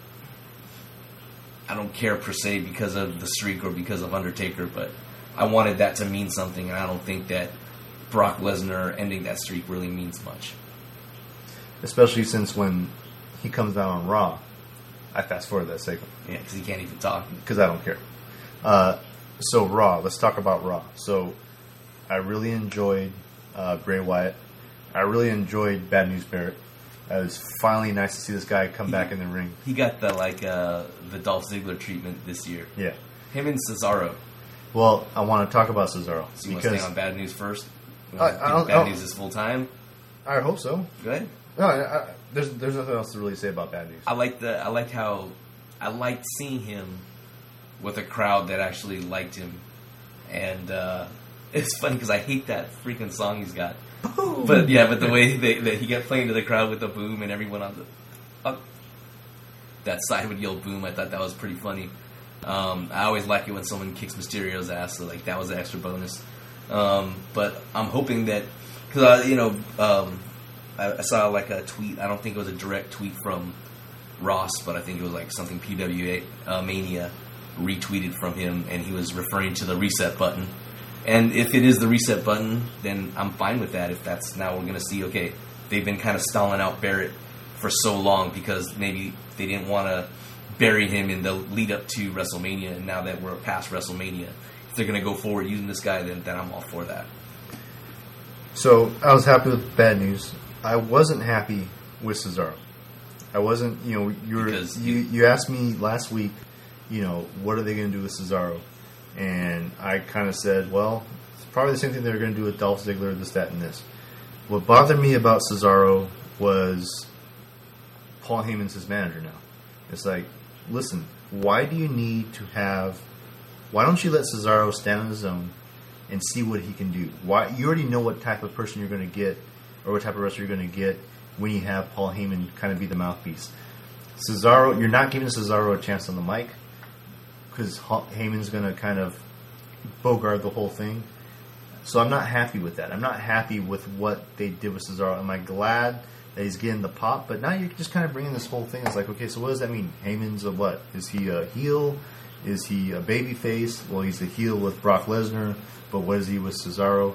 S2: I don't care per se because of the streak or because of Undertaker, but I wanted that to mean something, and I don't think that Brock Lesnar ending that streak really means much.
S1: Especially since when he comes out on Raw, I fast forward that segment.
S2: Yeah, because he can't even talk.
S1: Because I don't care. Uh, so Raw, let's talk about Raw. So I really enjoyed uh, Bray Wyatt. I really enjoyed Bad News Barrett. Uh, it was finally nice to see this guy come he, back in the ring.
S2: He got the like uh, the Dolph Ziggler treatment this year.
S1: Yeah,
S2: him and Cesaro.
S1: Well, I want to talk about Cesaro.
S2: So you want to stay on Bad News first? You
S1: I, I don't,
S2: Bad
S1: I
S2: News is full time.
S1: I hope so.
S2: Go ahead.
S1: No, I, I, there's there's nothing else to really say about Bad News.
S2: I like the I liked how I liked seeing him with a crowd that actually liked him, and uh, it's funny because I hate that freaking song he's got. Boom. But yeah, but the way they, that he got playing to the crowd with the boom and everyone on the on that side would yell boom, I thought that was pretty funny. Um, I always like it when someone kicks Mysterio's ass, so like that was an extra bonus. Um, but I'm hoping that because I, you know, um, I, I saw like a tweet. I don't think it was a direct tweet from Ross, but I think it was like something P W A uh, Mania retweeted from him, and he was referring to the reset button. And if it is the reset button, then I'm fine with that. If that's now we're going to see, okay, they've been kind of stalling out Barrett for so long because maybe they didn't want to bury him in the lead up to WrestleMania, and now that we're past WrestleMania, if they're going to go forward using this guy, then, then I'm all for that.
S1: So I was happy with Bad News. I wasn't happy with Cesaro. I wasn't, you know, you were, you you asked me last week, you know, what are they going to do with Cesaro? And I kind of said, well, it's probably the same thing they were going to do with Dolph Ziggler, this, that, and this. What bothered me about Cesaro was Paul Heyman's his manager now. It's like, listen, why do you need to have... Why don't you let Cesaro stand on his own and see what he can do? Why you already know what type of person you're going to get or what type of wrestler you're going to get when you have Paul Heyman kind of be the mouthpiece. Cesaro, you're not giving Cesaro a chance on the mic, because Heyman's going to kind of bogart the whole thing. So I'm not happy with that. I'm not happy with what they did with Cesaro. Am I glad that he's getting the pop? But now you're just kind of bringing this whole thing. It's like, okay, so what does that mean? Heyman's a what? Is he a heel? Is he a baby face? Well, he's a heel with Brock Lesnar, but what is he with Cesaro?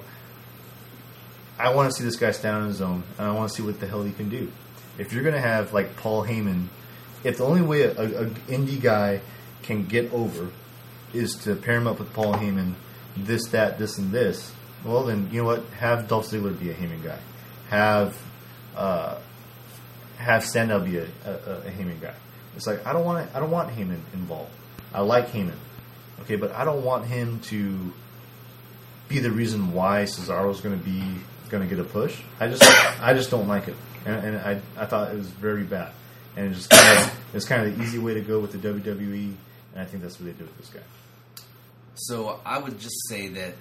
S1: I want to see this guy stand on his own, and I want to see what the hell he can do. If you're going to have, like, Paul Heyman, if the only way a, a, a indie guy can get over is to pair him up with Paul Heyman, this, that, this, and this, well then, you know what? Have Dolph Ziggler be a Heyman guy. Have uh, have Sandow be a, a, a Heyman guy. It's like I don't want I don't want Heyman involved. I like Heyman, okay, but I don't want him to be the reason why Cesaro's going to be going to get a push. I just I just don't like it, and, and I I thought it was very bad, and it just kind of, it's kind of the easy way to go with the W W E. And I think that's what they did with this guy.
S2: So I would just say that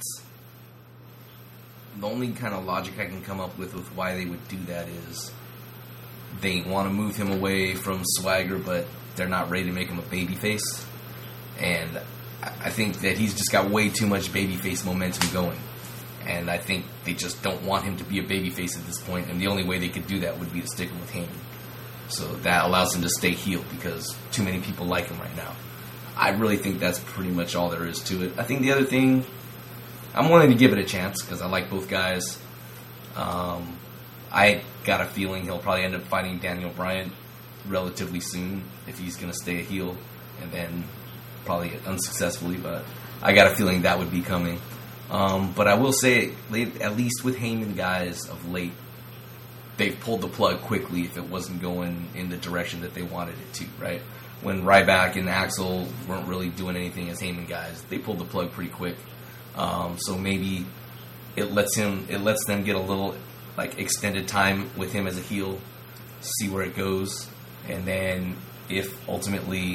S2: the only kind of logic I can come up with with why they would do that is they want to move him away from Swagger, but they're not ready to make him a babyface. And I think that he's just got way too much babyface momentum going. And I think they just don't want him to be a babyface at this point. And the only way they could do that would be to stick him with Heyman. So that allows him to stay heel because too many people like him right now. I really think that's pretty much all there is to it. I think the other thing, I'm willing to give it a chance because I like both guys. Um, I got a feeling he'll probably end up fighting Daniel Bryan relatively soon if he's going to stay a heel, and then probably unsuccessfully, but I got a feeling that would be coming. Um, but I will say, at least with Heyman guys of late, they've pulled the plug quickly if it wasn't going in the direction that they wanted it to, right? When Ryback and Axel weren't really doing anything as Heyman guys, they pulled the plug pretty quick. Um, so maybe it lets him, it lets them get a little like extended time with him as a heel, see where it goes, and then if ultimately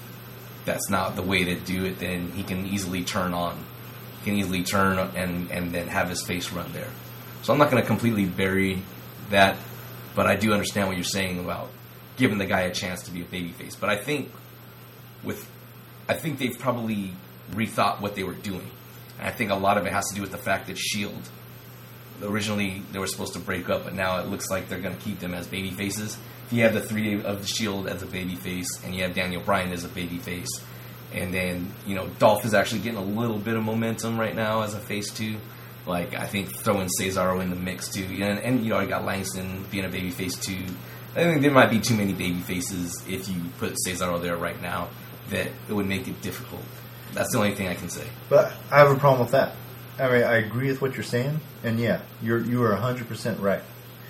S2: that's not the way to do it, then he can easily turn on, he can easily turn and and then have his face run there. So I'm not going to completely bury that, but I do understand what you're saying about giving the guy a chance to be a babyface. But I think with, I think they've probably rethought what they were doing. And I think a lot of it has to do with the fact that Shield, originally they were supposed to break up, but now it looks like they're going to keep them as baby faces. If you have the three of the Shield as a baby face, and you have Daniel Bryan as a baby face, and then, you know, Dolph is actually getting a little bit of momentum right now as a face too. Like, I think throwing Cesaro in the mix too, and, and you already got Langston being a baby face too. I think there might be too many baby faces if you put Cesaro there right now, that it would make it difficult. That's the only thing I can say.
S1: But I have a problem with that. I mean, I agree with what you're saying, and yeah, you're you are one hundred percent right.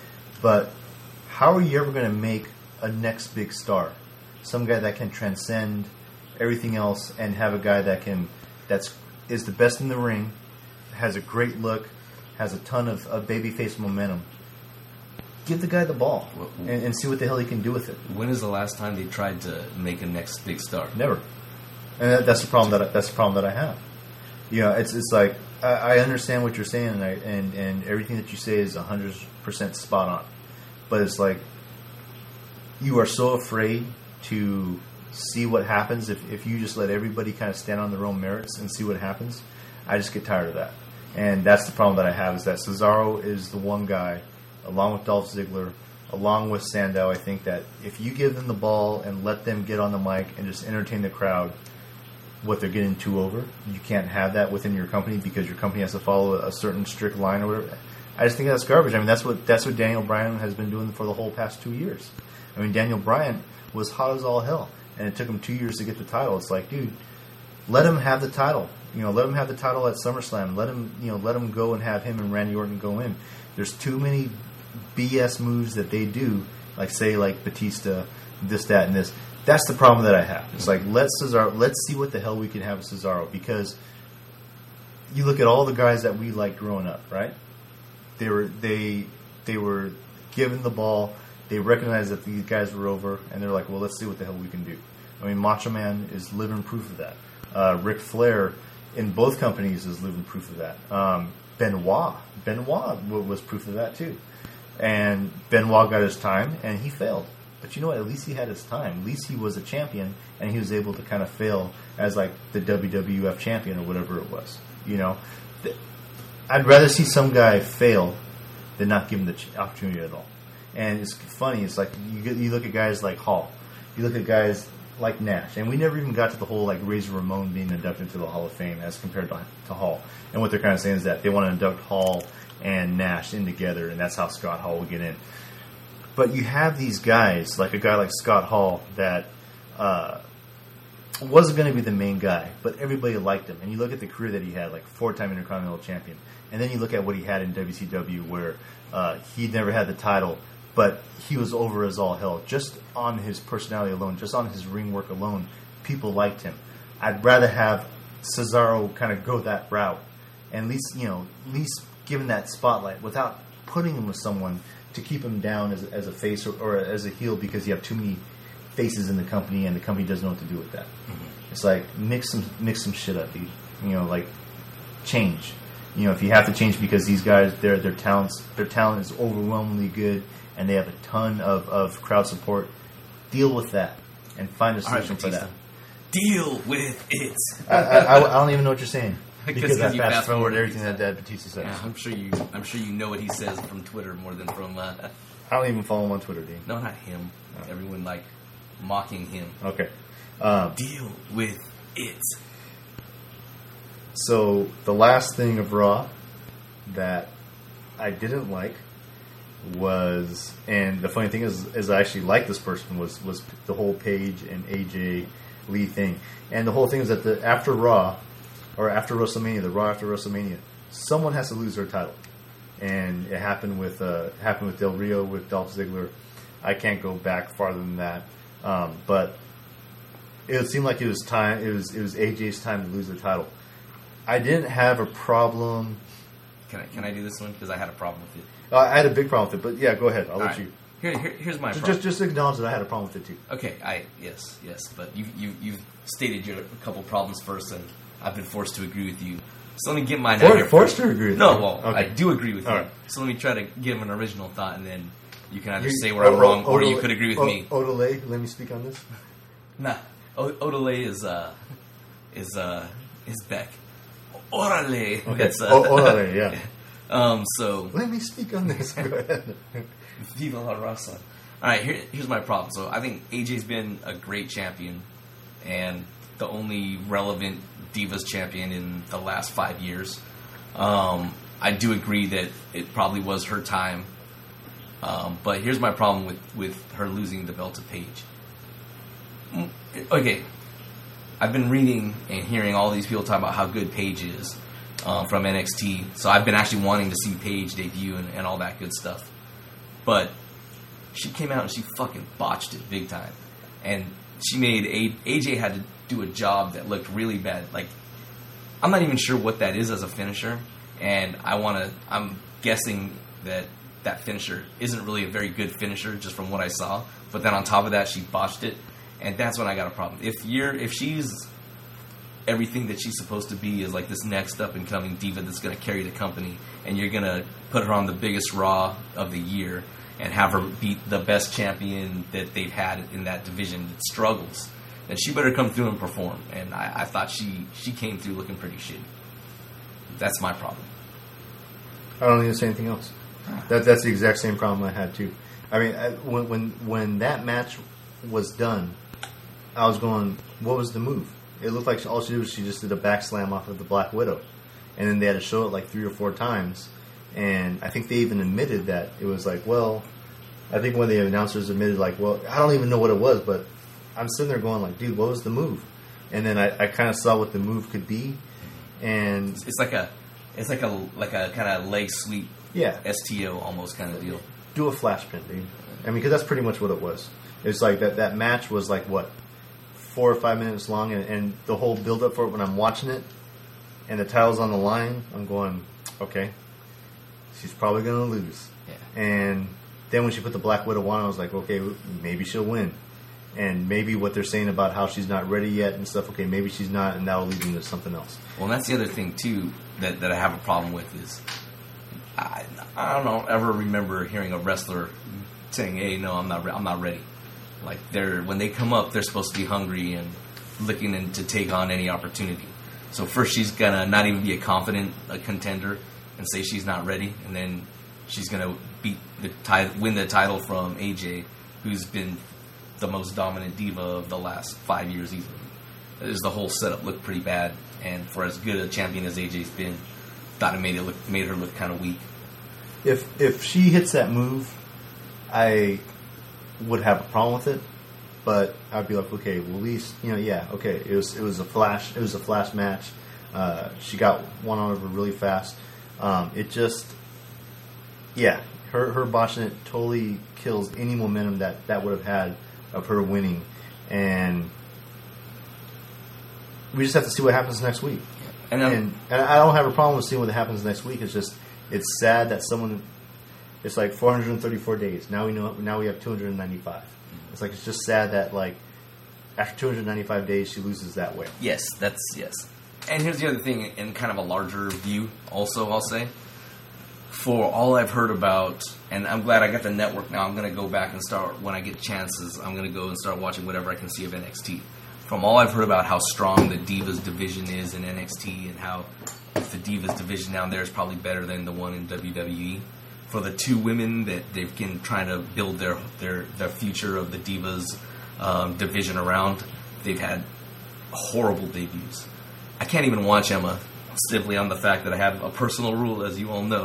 S1: But how are you ever going to make a next big star? Some guy that can transcend everything else and have a guy that can that's is the best in the ring, has a great look, has a ton of, of babyface momentum. Give the guy the ball and, and see what the hell he can do with it.
S2: When is the last time they tried to make a next big star?
S1: Never. And that, that's the problem that I, that's the problem that I have. You know, it's it's like I, I understand what you're saying, and, I, and and everything that you say is a hundred percent spot on. But it's like you are so afraid to see what happens if if you just let everybody kind of stand on their own merits and see what happens. I just get tired of that, and that's the problem that I have. Is that Cesaro is the one guy, along with Dolph Ziggler, along with Sandow. I think that if you give them the ball and let them get on the mic and just entertain the crowd, what they're getting too over. You can't have that within your company because your company has to follow a certain strict line or whatever. I just think that's garbage. I mean, that's what that's what Daniel Bryan has been doing for the whole past two years. I mean, Daniel Bryan was hot as all hell, and it took him two years to get the title. It's like, dude, let him have the title. You know, let him have the title at SummerSlam. Let him, you know, let him go and have him and Randy Orton go in. There's too many B S moves that they do, like say like Batista, this, that, and this. That's the problem that I have. It's like, let Cesaro, let's see what the hell we can have with Cesaro, because you look at all the guys that we liked growing up, right? They were they they were given the ball, they recognized that these guys were over, and they're like, well, let's see what the hell we can do. I mean, Macho Man is living proof of that. Uh, Ric Flair in both companies is living proof of that. Um, Benoit, Benoit was proof of that too. And Benoit got his time, and he failed. But you know what? At least he had his time. At least he was a champion, and he was able to kind of fail as like the W W F champion or whatever it was. You know, I'd rather see some guy fail than not give him the opportunity at all. And it's funny. It's like you get, you look at guys like Hall, you look at guys like Nash, and we never even got to the whole like Razor Ramon being inducted into the Hall of Fame as compared to, to Hall. And what they're kind of saying is that they want to induct Hall and Nash in together, and that's how Scott Hall will get in. But you have these guys, like a guy like Scott Hall, that uh, wasn't going to be the main guy, but everybody liked him. And you look at the career that he had, like four-time Intercontinental Champion. And then you look at what he had in W C W, where uh, he never had the title, but he was over as all hell. Just on his personality alone, just on his ring work alone, people liked him. I'd rather have Cesaro kind of go that route, and at least, you know, at least give him that spotlight without putting him with someone to keep him down as, as a face or, or as a heel because you have too many faces in the company and the company doesn't know what to do with that. Mm-hmm. It's like mix some mix some shit up, dude. You know, like change. You know, if you have to change because these guys, their their talents, their talent is overwhelmingly good and they have a ton of, of crowd support, deal with that and find a solution right, for that.
S2: Deal with it.
S1: I, I, I don't even know what you're saying. Because I
S2: you
S1: fast
S2: fast
S1: forward
S2: forward
S1: everything that Dad Batista says.
S2: Yeah, I'm sure you. I'm sure you know what he says from Twitter more than from. Uh,
S1: I don't even follow him on Twitter, Dean.
S2: No, not him. Oh. Everyone like mocking him.
S1: Okay. Um,
S2: Deal with it.
S1: So the last thing of Raw that I didn't like was, and the funny thing is, is I actually like this person was was the whole Paige and A J Lee thing, and the whole thing is that the after Raw or after WrestleMania, the Raw after WrestleMania, someone has to lose their title, and it happened with uh, happened with Del Rio with Dolph Ziggler. I can't go back farther than that, um, but it seemed like it was time. It was it was A J's time to lose the title. I didn't have a problem.
S2: Can I can I do this one because I had a problem with it?
S1: Uh, I had a big problem with it, but yeah, go ahead. I'll
S2: All
S1: let
S2: right.
S1: you.
S2: Here, here, here's my
S1: Just,
S2: problem.
S1: just just acknowledge that I had a problem with it too.
S2: Okay, I yes, yes, but you you you've stated your a couple problems first, and I've been forced to agree with you. So let me get mine out
S1: For,
S2: here.
S1: forced
S2: first.
S1: to agree with
S2: No,
S1: you?
S2: well,
S1: Okay.
S2: I do agree with
S1: All
S2: you.
S1: right.
S2: So let me try to give an original thought, and then you can either
S1: You-
S2: say where I'm
S1: O-
S2: wrong,
S1: O-
S2: or you
S1: Odele-
S2: could agree with
S1: O-
S2: me.
S1: Odele, let me speak on this.
S2: Nah, o- Odele is uh is uh is Beck. Orale.
S1: Okay.
S2: That's, uh,
S1: O- Odele, yeah.
S2: Um. So
S1: Let me speak on this. Go ahead.
S2: Viva la Raza. All right, here, here's my problem. So I think A J's been a great champion, and the only relevant Divas champion in the last five years. Um, I do agree that it probably was her time, um, but here's my problem with, with her losing the belt to Paige. Mm, Okay, I've been reading and hearing all these people talk about how good Paige is um, from N X T, so I've been actually wanting to see Paige debut and, and all that good stuff. But she came out and she fucking botched it big time. And she made A- AJ had to do a job that looked really bad. Like, I'm not even sure what that is as a finisher. And I want to, I'm guessing that that finisher isn't really a very good finisher just from what I saw. But then on top of that, she botched it. And that's when I got a problem. If you're, if she's everything that she's supposed to be is like this next up and coming diva that's going to carry the company, and you're going to put her on the biggest Raw of the year and have her beat the best champion that they've had in that division that struggles, then she better come through and perform. And I, I thought she, she came through looking pretty shitty. That's my problem.
S1: I don't need to say anything else. That that's the exact same problem I had too. I mean, I, when when when that match was done, I was going, what was the move? It looked like all she did was she just did a back slam off of the Black Widow, and then they had to show it like three or four times. And I think they even admitted that it was like, well, I think one of the announcers admitted like, well, I don't even know what it was, but I'm sitting there going like, dude, what was the move? And then I, I kind of saw what the move could be, and
S2: It's, it's like a, it's like a like a kind of leg sweep,
S1: yeah,
S2: S T O almost kind of deal.
S1: do a flash pin, dude. I mean, because that's pretty much what it was. It's like that that match was like what, four or five minutes long, and, and the whole build up for it when I'm watching it, and the title's on the line, I'm going, okay, she's probably gonna lose.
S2: Yeah.
S1: And then when she put the Black Widow on, I was like, okay, maybe she'll win. And maybe what they're saying about how she's not ready yet and stuff, okay, maybe she's not, and that will lead into something else.
S2: Well, and that's the other thing too that, that I have a problem with is I, I don't know ever remember hearing a wrestler saying, "Hey, no, I'm not re- I'm not ready." Like they're when they come up, they're supposed to be hungry and looking in to take on any opportunity. So first she's gonna not even be a confident a contender and say she's not ready, and then she's gonna beat the ti- win the title from A J, who's been the most dominant diva of the last five years easily. Is the whole setup looked pretty bad, and for as good a champion as A J's been, thought it made it look made her look kind of weak.
S1: If if she hits that move, I would have a problem with it, but I'd be like, okay, well, at least you know, yeah, okay, it was it was a flash, it was a flash match. Uh, she got one on her really fast. Um, it just, yeah, her her botching it totally kills any momentum that that would have had of her winning, and we just have to see what happens next week.
S2: And, um,
S1: And, and I don't have a problem with seeing what happens next week. It's just it's sad that someone. It's like four hundred thirty-four days. Now we know. Now we have two hundred ninety-five. It's like it's just sad that like after two hundred ninety-five days she loses that way.
S2: Yes, that's yes. And here's the other thing, in kind of a larger view, also I'll say, for all I've heard about, and I'm glad I got the network now. I'm going to go back and start when I get chances. I'm going to go and start watching whatever I can see of N X T. From all I've heard about how strong the Divas division is in N X T, and how the Divas division down there is probably better than the one in W W E. For the two women that they've been trying to build their their, their future of the Divas um, division around, they've had horrible debuts. I can't even watch Emma simply on the fact that I have a personal rule, as you all know,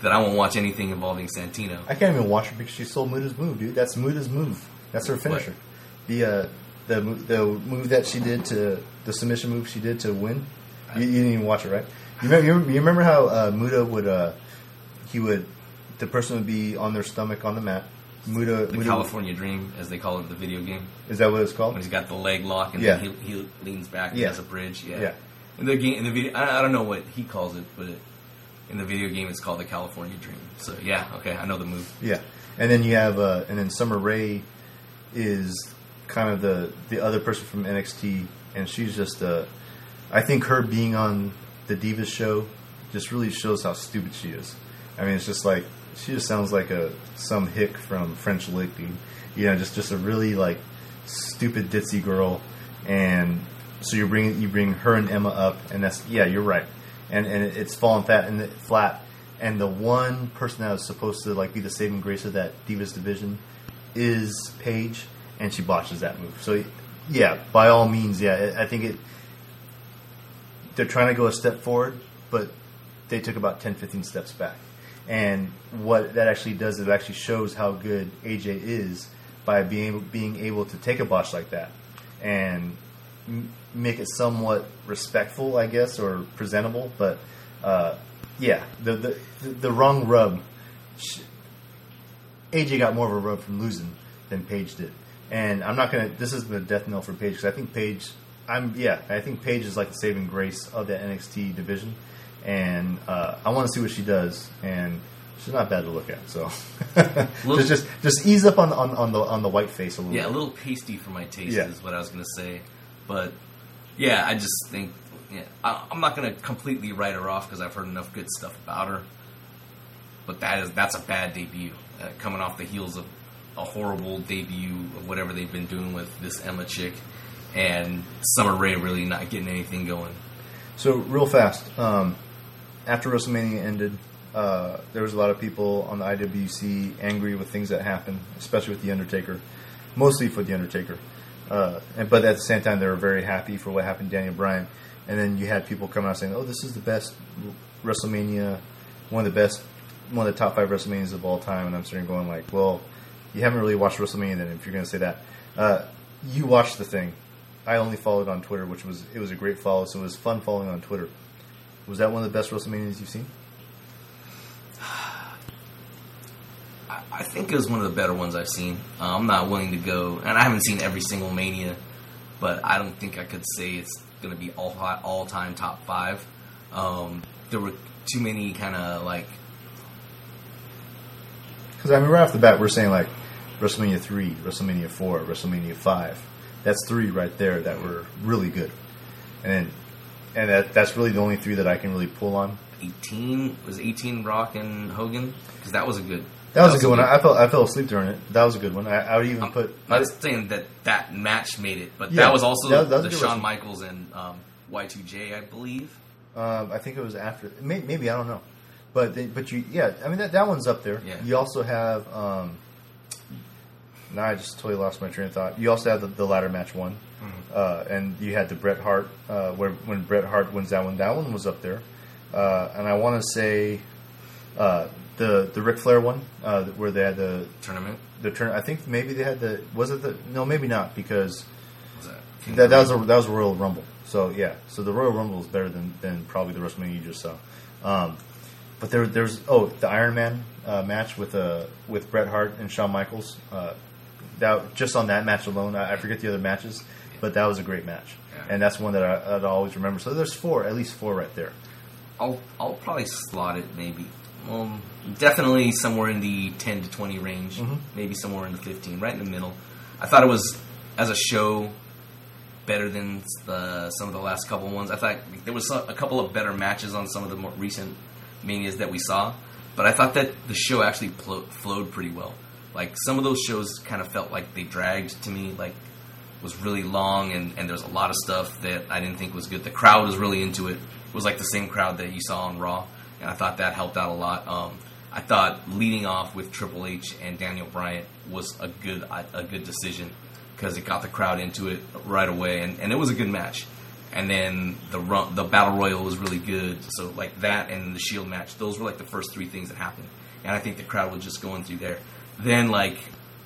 S2: that I won't watch anything involving Santino.
S1: I can't even watch her because she stole Muda's move, dude. That's Muda's move. That's her finisher. What? The uh, the the move that she did to the submission move she did to win. You, you didn't even watch it, right? You remember, you remember how uh, Muda would uh, he would the person would be on their stomach on the mat. Muda,
S2: the
S1: Muda
S2: California would, Dream, as they call it in the video game.
S1: Is that what it's called?
S2: When he's got the leg lock and
S1: yeah.
S2: then he, he leans back and
S1: yeah.
S2: has a bridge. Yeah.
S1: yeah.
S2: In the game, in the video, I, I don't know what he calls it, but in the video game, it's called the California Dream. So yeah, okay, I know the move.
S1: Yeah, and then you have, uh, and then Summer Rae is kind of the the other person from N X T, and she's just, uh, I think her being on the Divas show just really shows how stupid she is. I mean, it's just like she just sounds like a some hick from French Lick, dude. You know, just just a really like stupid ditzy girl, and so you bring you bring her and Emma up, and that's yeah, you're right, and and it's fallen fat and flat. And the one person that was supposed to like be the saving grace of that Divas division is Paige, and she botches that move. So yeah, by all means, yeah, I think it. They're trying to go a step forward, but they took about ten, fifteen steps back. And what that actually does is it actually shows how good A J is by being able, being able to take a botch like that and m- make it somewhat respectful, I guess, or presentable. But uh, yeah, the, the the wrong rub. A J got more of a rub from losing than Paige did. And I'm not gonna. This is the death knell for Paige because I think Paige. I'm yeah. I think Paige is like the saving grace of the N X T division. And uh, I want to see what she does, and she's not bad to look at. So little, just, just just ease up on, on, on the on the white face a little.
S2: Yeah,
S1: bit.
S2: a little pasty for my taste
S1: yeah.
S2: is what I was going to say. But yeah, I just think yeah, I, I'm not going to completely write her off because I've heard enough good stuff about her. But that is that's a bad debut, uh, coming off the heels of a horrible debut of whatever they've been doing with this Emma chick, and Summer Rae really not getting anything going.
S1: So real fast. Um, After WrestleMania ended, uh, there was a lot of people on the I W C angry with things that happened, especially with The Undertaker. Mostly for The Undertaker. Uh, and, but at the same time, they were very happy for what happened to Daniel Bryan. And then you had people coming out saying, oh, this is the best WrestleMania, one of the best, one of the top five WrestleManias of all time. And I'm sitting going like, well, you haven't really watched WrestleMania then if you're going to say that. Uh, you watched the thing. I only followed on Twitter, which was, it was a great follow, so it was fun following on Twitter. Was that one of the best WrestleManias you've seen?
S2: I think it was one of the better ones I've seen. Uh, I'm not willing to go, and I haven't seen every single Mania, but I don't think I could say it's going to be all all time top five. Um, there were too many kind of like.
S1: Because I mean, right off the bat, we're saying like WrestleMania three, WrestleMania four, WrestleMania five. That's three right there that were really good, and and that that's really the only three that I can really pull on.
S2: eighteen was eighteen Rock and Hogan, because that was a good.
S1: That was, that was a good one. Good. I fell I fell asleep during it. That was a good one. I, I would even
S2: I'm
S1: put.
S2: not saying that that match made it, but
S1: yeah,
S2: that was also
S1: that, that was
S2: the Shawn Michaels and um, Y two J, I believe.
S1: Um, I think it was after. Maybe, maybe I don't know, but they, but you yeah. I mean that that one's up there.
S2: Yeah.
S1: You also have. Um, now I just totally lost my train of thought. You also have the, the ladder match one, mm-hmm. uh, and you had the Bret Hart uh, where when Bret Hart wins that one. That one was up there, uh, and I want to say. Uh, The the Ric Flair one, uh, where they had the
S2: tournament.
S1: The turn. I think maybe they had the. Was it the? No, maybe not because
S2: was that
S1: that, that was a that was a Royal Rumble. So yeah, so the Royal Rumble is better than, than probably the WrestleMania you just saw. Um, but there there's oh the Iron Man uh, match with uh with Bret Hart and Shawn Michaels. Uh, that just on that match alone, I, I forget the other matches, but that was a great match, yeah. And that's one that I, I'd always remember. So there's four, at least four right there.
S2: I'll I'll probably slot it maybe. Um, definitely somewhere in the ten to twenty range, mm-hmm. Maybe somewhere in the fifteen, right in the middle. I thought it was, as a show, better than the, some of the last couple ones. I thought there was a couple of better matches on some of the more recent Manias that we saw, but I thought that the show actually pl- flowed pretty well. Like, some of those shows kind of felt like they dragged to me, like, was really long, and, and there's a lot of stuff that I didn't think was good. The crowd was really into it. It was like the same crowd that you saw on Raw. And I thought that helped out a lot. Um, I thought leading off with Triple H and Daniel Bryan was a good a good decision because it got the crowd into it right away, and, and it was a good match. And then the run, the battle royal was really good. So like that and the Shield match, those were like the first three things that happened. And I think the crowd was just going through there. Then like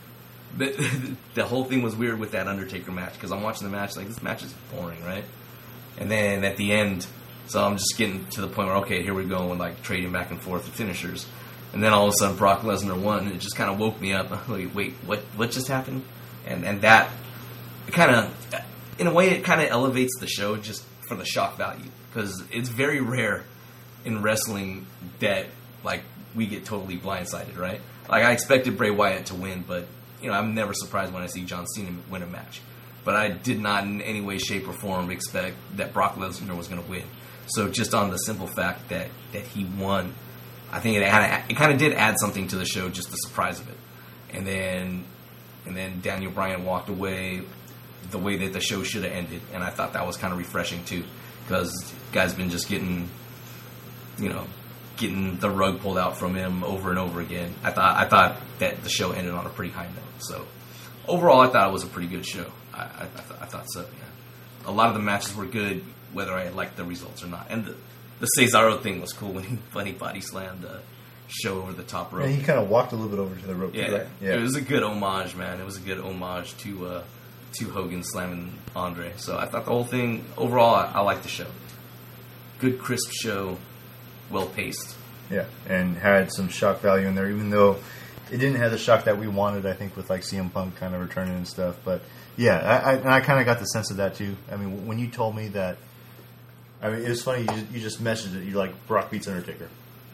S2: the the whole thing was weird with that Undertaker match because I'm watching the match like this match is boring, right? And then at the end, so I'm just getting to the point where okay, here we go and like trading back and forth the finishers. And then all of a sudden Brock Lesnar won, and it just kind of woke me up. I'm like, wait, what? What just happened? And and that kind of, in a way, it kind of elevates the show just for the shock value because it's very rare in wrestling that like we get totally blindsided, right? Like I expected Bray Wyatt to win, but you know I'm never surprised when I see John Cena win a match. But I did not in any way, shape, or form expect that Brock Lesnar was going to win. So just on the simple fact that that he won. I think it had, it kind of did add something to the show, just the surprise of it, and then and then Daniel Bryan walked away the way that the show should have ended, and I thought that was kind of refreshing too, because guy's been just getting, you know, getting the rug pulled out from him over and over again. I thought I thought that the show ended on a pretty high note. So overall, I thought it was a pretty good show. I I, I, th- I thought so. Yeah, a lot of the matches were good, whether I liked the results or not, and the. The Cesaro thing was cool when he, when he body slammed the show over the top rope.
S1: And he kind of walked a little bit over to the rope.
S2: Yeah,
S1: right? yeah.
S2: It was a good homage, man. It was a good homage to uh, to Hogan slamming Andre. So I thought the whole thing, overall, I, I liked the show. Good, crisp show, well paced.
S1: Yeah, and had some shock value in there, even though it didn't have the shock that we wanted, I think, with like C M Punk kind of returning and stuff. But yeah, I, I, and I kind of got the sense of that too. I mean, when you told me that, I mean, it was funny. You, you just messaged it. You're like, Brock beats Undertaker,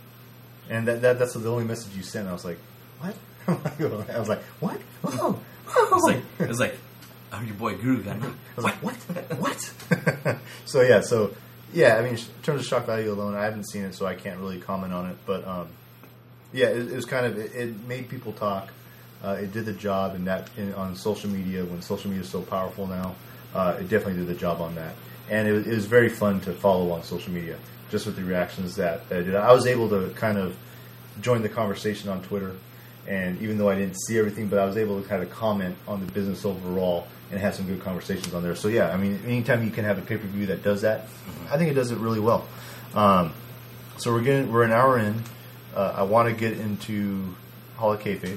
S1: and that, that that's the only message you sent. I was like, what? I was like, what? Oh, oh.
S2: It was like, it was like, oh, your boy Guru got me.
S1: I was like, what? What? So yeah, so yeah. I mean, in terms of shock value alone, I haven't seen it, so I can't really comment on it. But um, yeah, it, it was kind of it, it made people talk. Uh, it did the job, and that in, on social media, when social media is so powerful now, uh, it definitely did the job on that. And it, it was very fun to follow on social media, just with the reactions that, that I did. I was able to kind of join the conversation on Twitter, and even though I didn't see everything, but I was able to kind of comment on the business overall and have some good conversations on there. So yeah, I mean, anytime you can have a pay-per-view that does that, I think it does it really well. Um, so we're getting we're an hour in. Uh, I want to get into Hall of Kayfabe,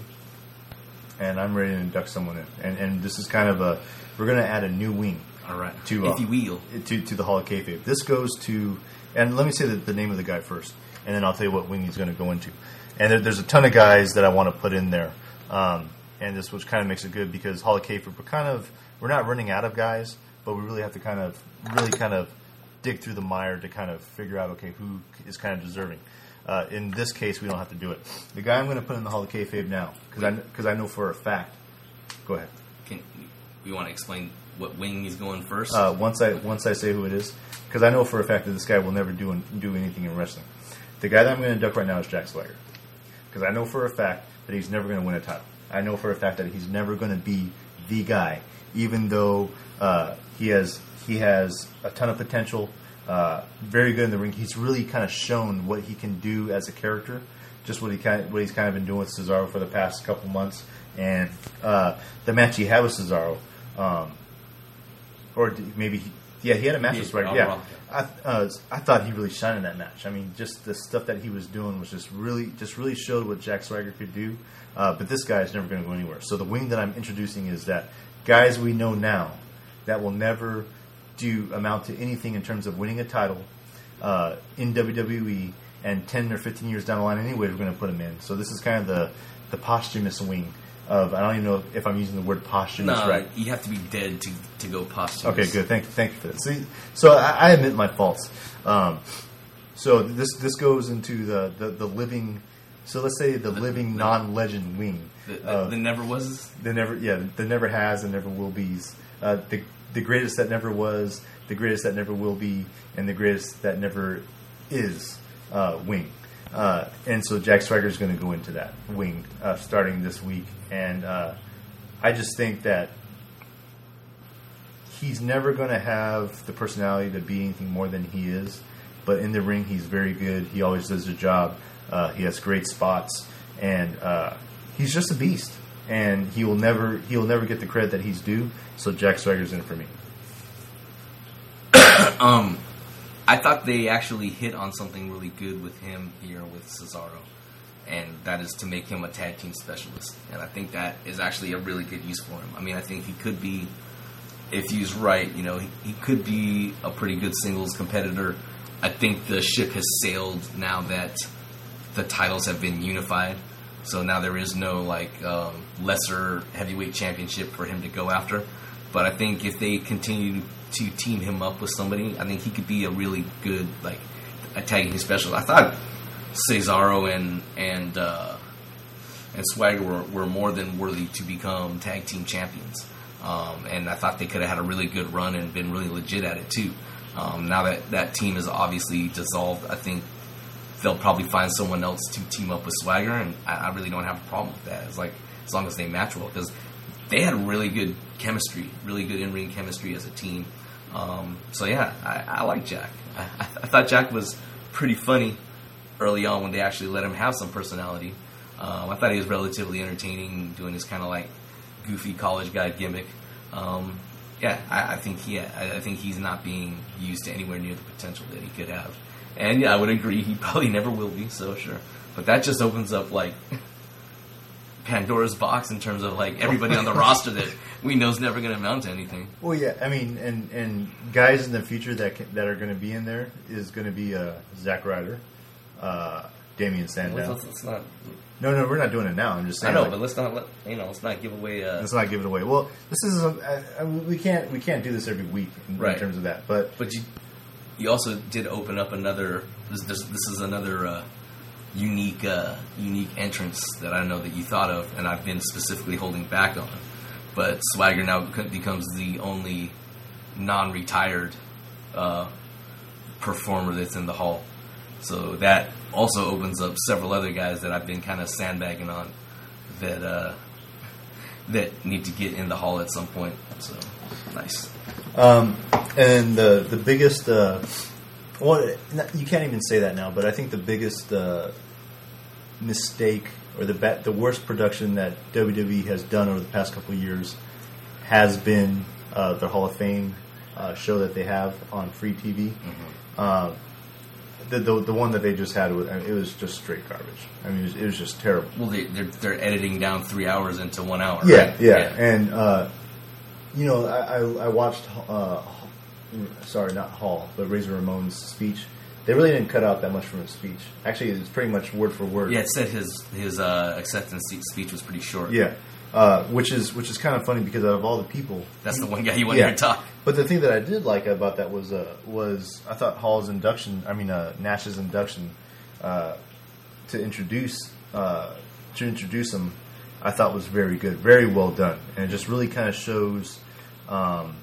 S1: and I'm ready to induct someone in. And and this is kind of a we're going to add a new wing.
S2: All right.
S1: To, uh,
S2: if you will.
S1: To, to the Hall of Kayfabe. This goes to, and let me say the, the name of the guy first, and then I'll tell you what wing he's going to go into. And there, there's a ton of guys that I want to put in there, um, and this which kind of makes it good because Hall of Kayfabe, we're kind of, we're not running out of guys, but we really have to kind of, really kind of dig through the mire to kind of figure out, okay, who is kind of deserving. Uh, in this case, we don't have to do it. The guy I'm going to put in the Hall of Kayfabe now, because I, cause I know for a fact. Go ahead.
S2: Can we want to explain what wing he's going first?
S1: Uh, once I once I say who it is, because I know for a fact that this guy will never do an, do anything in wrestling. The guy that I'm going to induct right now is Jack Swagger, because I know for a fact that he's never going to win a title. I know for a fact that he's never going to be the guy, even though uh, he has he has a ton of potential, uh, very good in the ring. He's really kind of shown what he can do as a character, just what he kind of, what he's kind of been doing with Cesaro for the past couple months, and uh, the match he had with Cesaro. Um, Or maybe, he, yeah, he had a match with Swagger. Yeah, I, uh, I thought he really shined in that match. I mean, just the stuff that he was doing was just really, just really showed what Jack Swagger could do. Uh, but this guy is never going to go anywhere. So the wing that I'm introducing is that guys we know now that will never do amount to anything in terms of winning a title uh, in W W E, and ten or fifteen years down the line, anyway, we're going to put him in. So this is kind of the the posthumous wing. Of, I don't even know if I'm using the word posthumous
S2: no,
S1: right.
S2: You have to be dead to, to go posthumous.
S1: Okay, good. Thank you, thank you for that. See, so I, I admit my faults. Um, so this this goes into the, the, the living. So let's say the, the living the, non-legend wing.
S2: The, the,
S1: uh,
S2: the never was.
S1: The never, yeah, the never has and never will be's. Uh, the the greatest that never was, the greatest that never will be, and the greatest that never is uh, wing. Uh, and so Jack Swagger is going to go into that wing uh, starting this week. And uh, I just think that he's never going to have the personality to be anything more than he is. But in the ring, he's very good. He always does his job. Uh, he has great spots. And uh, he's just a beast. And he will never he will never get the credit that he's due. So Jack Swagger's in for me.
S2: um, I thought they actually hit on something really good with him here with Cesaro, and that is to make him a tag team specialist. And I think that is actually a really good use for him. I mean, I think he could be, if he's right, you know, he, he could be a pretty good singles competitor. I think the ship has sailed now that the titles have been unified. So now there is no like um, lesser heavyweight championship for him to go after. But I think if they continue to team him up with somebody, I think he could be a really good like a tag team specialist. I thought Cesaro and and uh, and Swagger were, were more than worthy to become tag team champions. Um, and I thought they could have had a really good run and been really legit at it too. Um, now that that team is obviously dissolved, I think they'll probably find someone else to team up with Swagger, and I, I really don't have a problem with that. It's like as long as they match well, because they had really good chemistry, really good in-ring chemistry as a team. Um, so yeah, I, I like Jack. I, I thought Jack was pretty funny early on when they actually let him have some personality. Um, I thought he was relatively entertaining, doing his kind of like goofy college guy gimmick. Um, yeah, I, I think he, I, I think he's not being used to anywhere near the potential that he could have. And yeah, I would agree, he probably never will be, so sure. But that just opens up, like, Pandora's box in terms of, like, everybody on the roster that we know is never going to amount to anything.
S1: Well, yeah, I mean, and, and guys in the future that can, that are going to be in there is going to be uh, Zack Ryder, uh, Damian Sandow.
S2: Let's, let's not...
S1: No, no, we're not doing it now. I'm just saying.
S2: I know,
S1: like,
S2: but let's not let you know. Let's not give away. Uh,
S1: let's not give it away. Well, this is a, I, I, we can't we can't do this every week in,
S2: right.
S1: in terms of that. But
S2: but you you also did open up another. This this, this is another uh, unique uh, unique entrance that I know that you thought of, and I've been specifically holding back on. But Swagger now becomes the only non-retired uh, performer that's in the Hall. So that also opens up several other guys that I've been kind of sandbagging on that uh, that need to get in the Hall at some point. So nice.
S1: Um, and the the biggest, uh, well, you can't even say that now, but I think the biggest uh, mistake or the ba- the worst production that W W E has done over the past couple of years has been uh, the Hall of Fame uh, show that they have on free T V. Mm-hmm. Uh, The, the the one that they just had, was, I mean, it was just straight garbage. I mean, it was, it was just terrible.
S2: Well, they, they're they're editing down three hours into one hour.
S1: Yeah,
S2: right?
S1: yeah,
S2: yeah.
S1: And uh, you know, I I, I watched. Uh, sorry, not Hall, but Razor Ramon's speech. They really didn't cut out that much from his speech. Actually, it's pretty much word for word.
S2: Yeah, it said his his uh, acceptance speech was pretty short.
S1: Yeah, uh, which is which is kind of funny because out of all the people,
S2: that's the one guy you wanted
S1: yeah.
S2: to talk.
S1: But the thing that I did like about that was uh, was I thought Hall's induction, I mean uh, Nash's induction uh, to introduce uh, to introduce him, I thought was very good, very well done, and it just really kind of shows um,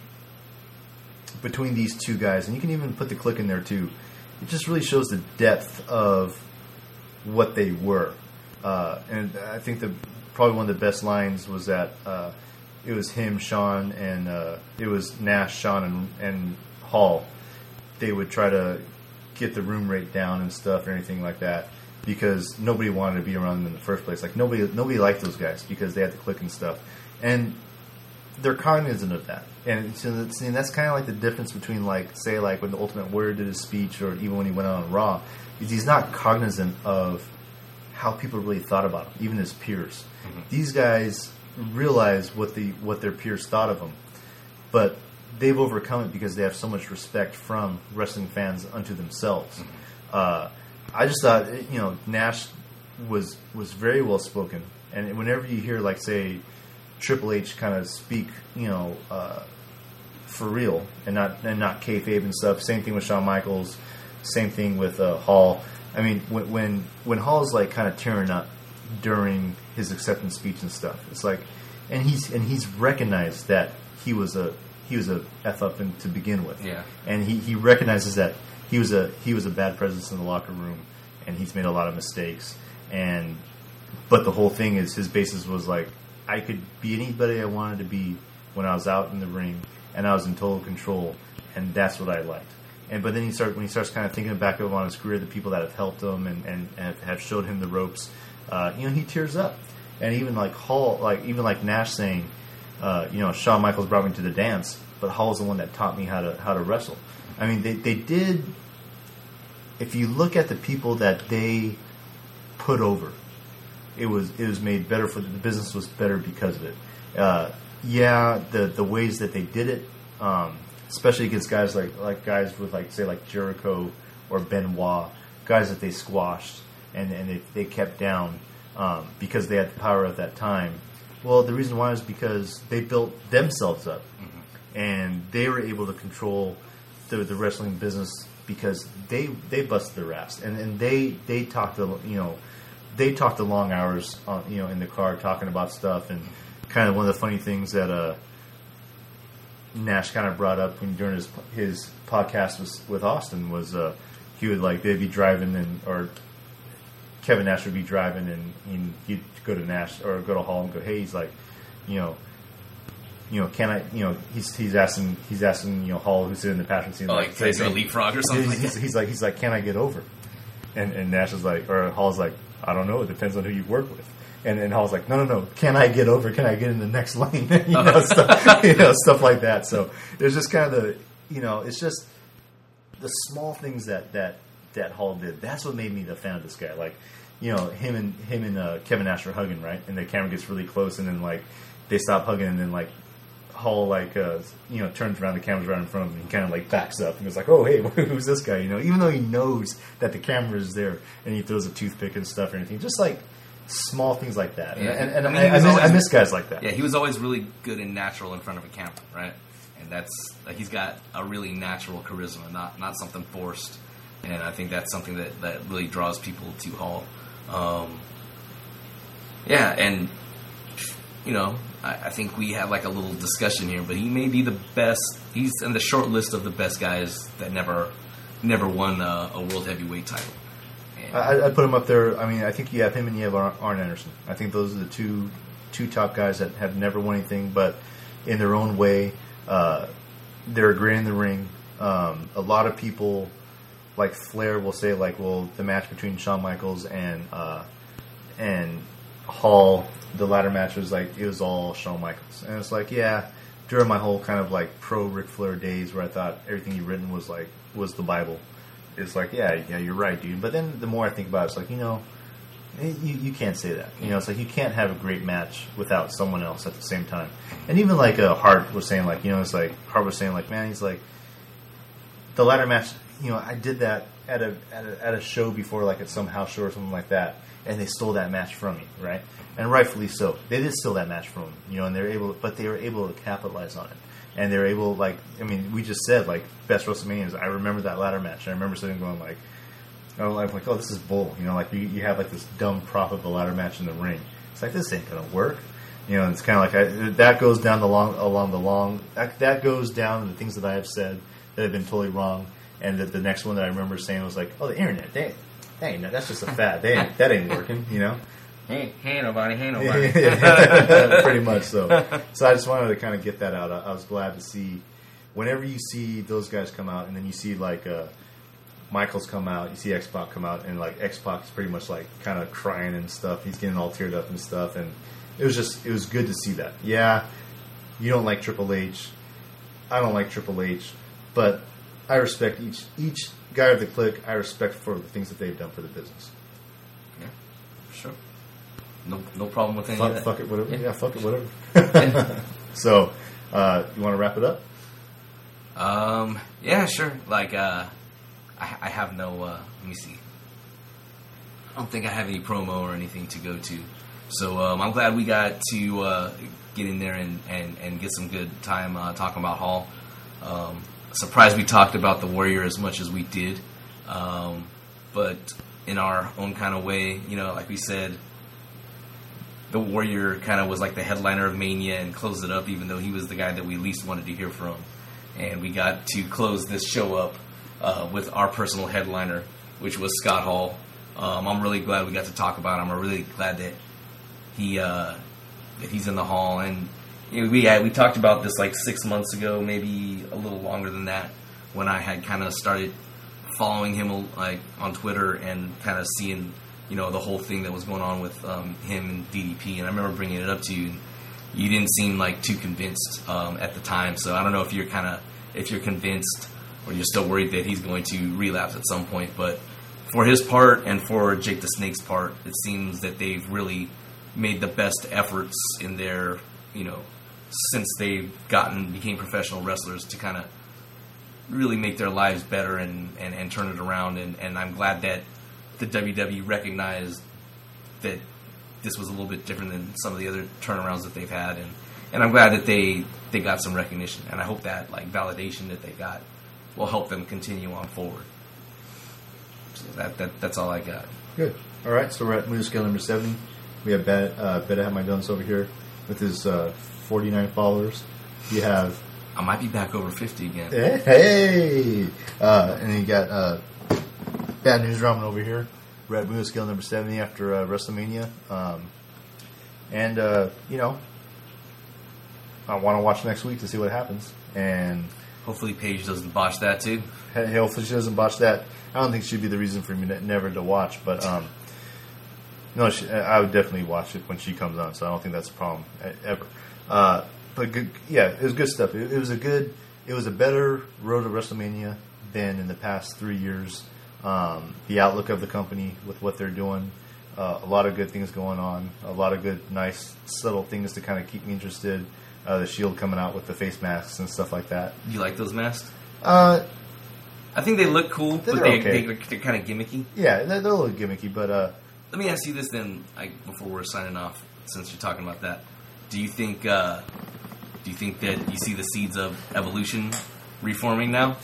S1: between these two guys, and you can even put the Click in there too. It just really shows the depth of what they were, uh, and I think the probably one of the best lines was that. Uh, It was him, Sean, and uh, it was Nash, Sean, and, and Hall. They would try to get the room rate down and stuff, or anything like that, because nobody wanted to be around them in the first place. Like nobody, nobody liked those guys because they had the Click and stuff, and they're cognizant of that. And so that's, and that's kind of like the difference between, like, say, like when the Ultimate Warrior did his speech, or even when he went out on Raw, is he's not cognizant of how people really thought about him, even his peers. Mm-hmm. These guys realize what the what their peers thought of them, but they've overcome it because they have so much respect from wrestling fans unto themselves. Mm-hmm. Uh, I just thought, you know, Nash was was very well spoken, and whenever you hear, like, say, Triple H kind of speak, you know, uh, for real and not and not kayfabe and stuff. Same thing with Shawn Michaels. Same thing with uh, Hall. I mean, when when when Hall's like kind of tearing up during his acceptance speech and stuff, it's like, and he's and he's recognized that he was a he was a f up in, to begin with,
S2: yeah,
S1: and he, he recognizes that he was a he was a bad presence in the locker room, and he's made a lot of mistakes, and but the whole thing is his basis was like, I could be anybody I wanted to be when I was out in the ring, and I was in total control, and that's what I liked. And but then he start when he starts kind of thinking back over on his career, the people that have helped him and, and, and have showed him the ropes. Uh, you know, he tears up, and even like Hall, like even like Nash saying, uh, you know, Shawn Michaels brought me to the dance, but Hall's the one that taught me how to how to wrestle. I mean, they they did. If you look at the people that they put over, it was it was made better for the business was better because of it. Uh, yeah, the the ways that they did it, um, especially against guys like like guys with like say like Jericho or Benoit, guys that they squashed and and they, they kept down um, because they had the power at that time. Well, the reason why is because they built themselves up, mm-hmm. and they were able to control the the wrestling business because they they busted their ass and and they they talked the you know. They talked the long hours, on, you know, in the car talking about stuff, and kind of one of the funny things that uh, Nash kind of brought up when during his his podcast was, with Austin was uh, he would like they'd be driving and or Kevin Nash would be driving and, and he'd go to Nash or go to Hall and go, hey, he's like, you know, you know, can I, you know, he's he's asking he's asking you know Hall who's sitting in the passenger seat,
S2: oh, like, like a leapfrog or something.
S1: He's,
S2: like that.
S1: he's like he's like, can I get over? And and Nash is like, or Hall's like, I don't know. It depends on who you work with. And and Hall's like, no, no, no. Can I get over? Can I get in the next lane? you know, stuff, you know, stuff like that. So there's just kind of the, you know, it's just the small things that that that Hall did. That's what made me the fan of this guy. Like, you know, him and him and uh, Kevin Nash are hugging, right? And the camera gets really close, and then like they stop hugging, and then like Hall like uh, you know turns around, the camera's right in front of him, and he kind of like backs up and goes like, oh hey, who's this guy? You know, even though he knows that the camera is there, and he throws a toothpick and stuff or anything, just like small things like that.
S2: Yeah.
S1: And, and, and
S2: I, mean,
S1: I, I, miss,
S2: always,
S1: I miss guys like that.
S2: Yeah, he was always really good and natural in front of a camera, right? And that's like he's got a really natural charisma, not not something forced. And I think that's something that, that really draws people to Hall. Um, yeah, and you know. I think we have like a little discussion here, but he may be the best. He's in the short list of the best guys that never, never won a, a world heavyweight title. And
S1: I, I put him up there. I mean, I think you have him and you have Arn Anderson. I think those are the two, two top guys that have never won anything, but in their own way, uh, they're great in the ring. Um, a lot of people, like Flair, will say like, well, the match between Shawn Michaels and uh, and Hall. The ladder match was like, it was all Shawn Michaels. And it's like, yeah, during my whole kind of like pro Ric Flair days where I thought everything he'd written was like, was the Bible. It's like, yeah, yeah, you're right, dude. But then the more I think about it, it's like, you know, you, you can't say that. You know, it's like you can't have a great match without someone else at the same time. And even like uh, Hart was saying like, you know, it's like, Hart was saying like, man, he's like, the ladder match, you know, I did that at a, at a, at a show before, like at some house show or something like that. And they stole that match from me, right? And rightfully so. They did steal that match from him, you know, and they're able, but they were able to capitalize on it. And they're able, like, I mean, we just said, like, best WrestleManias. I remember that ladder match. I remember sitting going, like, oh, I'm like, oh, this is bull. You know, like, you, you have, like, this dumb prop of a ladder match in the ring. It's like, this ain't going to work. You know, and it's kind of like, I, that goes down the long, along the long, that, that goes down to the things that I have said that have been totally wrong. And the, the next one that I remember saying was like, oh, the internet, they, they ain't, that's just a fad. They ain't, that ain't working, you know?
S2: Hey, hey, nobody, hey, nobody.
S1: Pretty much so. So I just wanted to kind of get that out. I, I was glad to see, whenever you see those guys come out, and then you see like uh, Michaels come out, you see X-Pac come out, and like X-Pac is pretty much like kind of crying and stuff. He's getting all teared up and stuff, and it was just, it was good to see that. Yeah, you don't like Triple H. I don't like Triple H, but I respect each each guy of the clique. I respect for the things that they've done for the business.
S2: Yeah, for sure. No, no problem with any
S1: fuck,
S2: of that.
S1: Fuck it, whatever.
S2: Yeah,
S1: yeah fuck it, whatever. Yeah. So, uh, you want to wrap it up?
S2: Um, yeah, sure. Like, uh, I, I have no. Uh, let me see. I don't think I have any promo or anything to go to. So um, I'm glad we got to uh, get in there and, and, and get some good time uh, talking about Hall. Um, surprised we talked about the Warrior as much as we did, um, but in our own kind of way, you know, like we said. The Warrior kind of was like the headliner of Mania and closed it up, even though he was the guy that we least wanted to hear from. And we got to close this show up uh, with our personal headliner, which was Scott Hall. Um, I'm really glad we got to talk about him. I'm really glad that he uh, that he's in the Hall. And you know, we had, we talked about this like six months ago, maybe a little longer than that, when I had kind of started following him like on Twitter and kind of seeing. You know, the whole thing that was going on with um, him and D D P. And I remember bringing it up to you, and you didn't seem like too convinced um, at the time. So I don't know if you're kind of, if you're convinced or you're still worried that he's going to relapse at some point. But for his part and for Jake the Snake's part, it seems that they've really made the best efforts in their, you know, since they've gotten became professional wrestlers to kind of really make their lives better and, and, and turn it around. And, and I'm glad that the W W E recognized that this was a little bit different than some of the other turnarounds that they've had. And, and I'm glad that they, they got some recognition. And I hope that like validation that they got will help them continue on forward. So that, that that's all I got.
S1: Good. All right, so we're at Moose Scale number seventy. We have Bet, uh, Beta Have My Duns over here with his uh, forty-nine followers. You have...
S2: I might be back over fifty again.
S1: Hey! hey. Uh, and then you got uh, Bad News Ramen over here. We're at Moose Scale number seventy after uh, WrestleMania. Um, and, uh, you know, I want to watch next week to see what happens. And...
S2: hopefully Paige doesn't botch that too.
S1: Hey, hopefully she doesn't botch that. I don't think she'd be the reason for me to, never to watch, but um, no, she, I would definitely watch it when she comes on. So I don't think that's a problem ever. Uh, but good, yeah, it was good stuff. It, it was a good, it was a better road to WrestleMania than in the past three years. Um, the outlook of the company with what they're doing, uh, a lot of good things going on, a lot of good, nice, subtle things to kind of keep me interested. Uh, the Shield coming out with the face masks and stuff like that.
S2: You like those masks?
S1: Uh,
S2: I think they look cool,
S1: they're
S2: but they,
S1: okay.
S2: they, they're kind of gimmicky.
S1: Yeah, they're, they're a little gimmicky, but... Uh,
S2: Let me ask you this then, I, before we're signing off, since you're talking about that. Do you think uh, do you think that you see the seeds of evolution reforming now?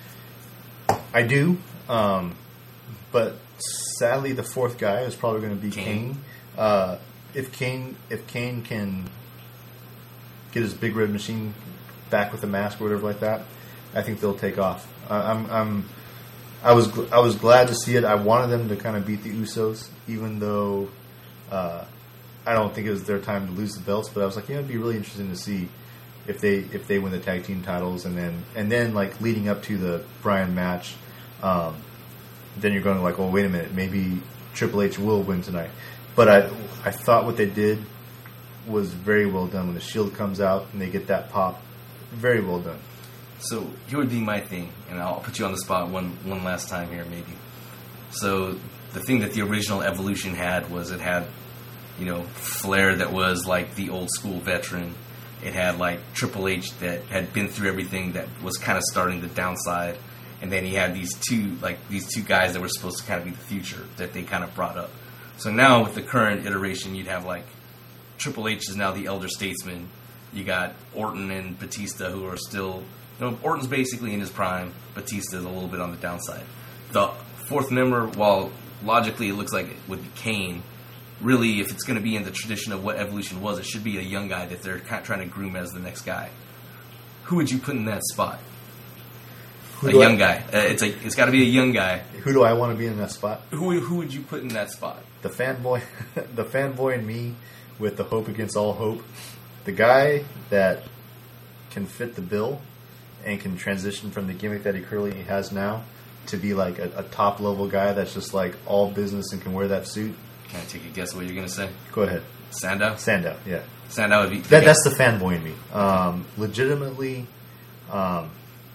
S1: I do, um, but sadly the fourth guy is probably going to be Kane. Kane. Uh, if Kane if Kane can get his big red machine back with a mask or whatever like that, I think they'll take off. I, I'm, I'm, I was, gl- I was glad to see it. I wanted them to kind of beat the Usos, even though uh, I don't think it was their time to lose the belts. But I was like, yeah, it'd be really interesting to see if they, if they win the tag team titles, and then, and then like leading up to the Bryan match, um, then you're going like, well, wait a minute, maybe Triple H will win tonight. But I, I thought what they did was very well done. When the Shield comes out and they get that pop, very well done.
S2: So here would be my thing, and I'll put you on the spot one one last time here, maybe. So the thing that the original Evolution had was it had, you know, Flair that was like the old school veteran. It had like Triple H that had been through everything, that was kind of starting the downside, and then he had these two like these two guys that were supposed to kind of be the future that they kind of brought up. So now with the current iteration, you'd have like Triple H is now the elder statesman. You got Orton and Batista who are still... You know, Orton's basically in his prime. Batista's a little bit on the downside. The fourth member, while logically it looks like it would be Kane, really, if it's going to be in the tradition of what Evolution was, it should be a young guy that they're kind of trying to groom as the next guy. Who would you put in that spot? Who a young I, guy. Uh, it's a, it's got to be a young guy.
S1: Who do I want to be in that spot?
S2: Who who would you put in that spot?
S1: The fanboy, the fanboy in me, with the hope against all hope. The guy that can fit the bill and can transition from the gimmick that he currently has now to be like a, a top level guy that's just like all business and can wear that suit.
S2: Can I take a guess what you're going to say?
S1: Go ahead.
S2: Sandow?
S1: Sandow, yeah.
S2: Sandow would be...
S1: That, that's the fanboy in me. Um, legitimately, um,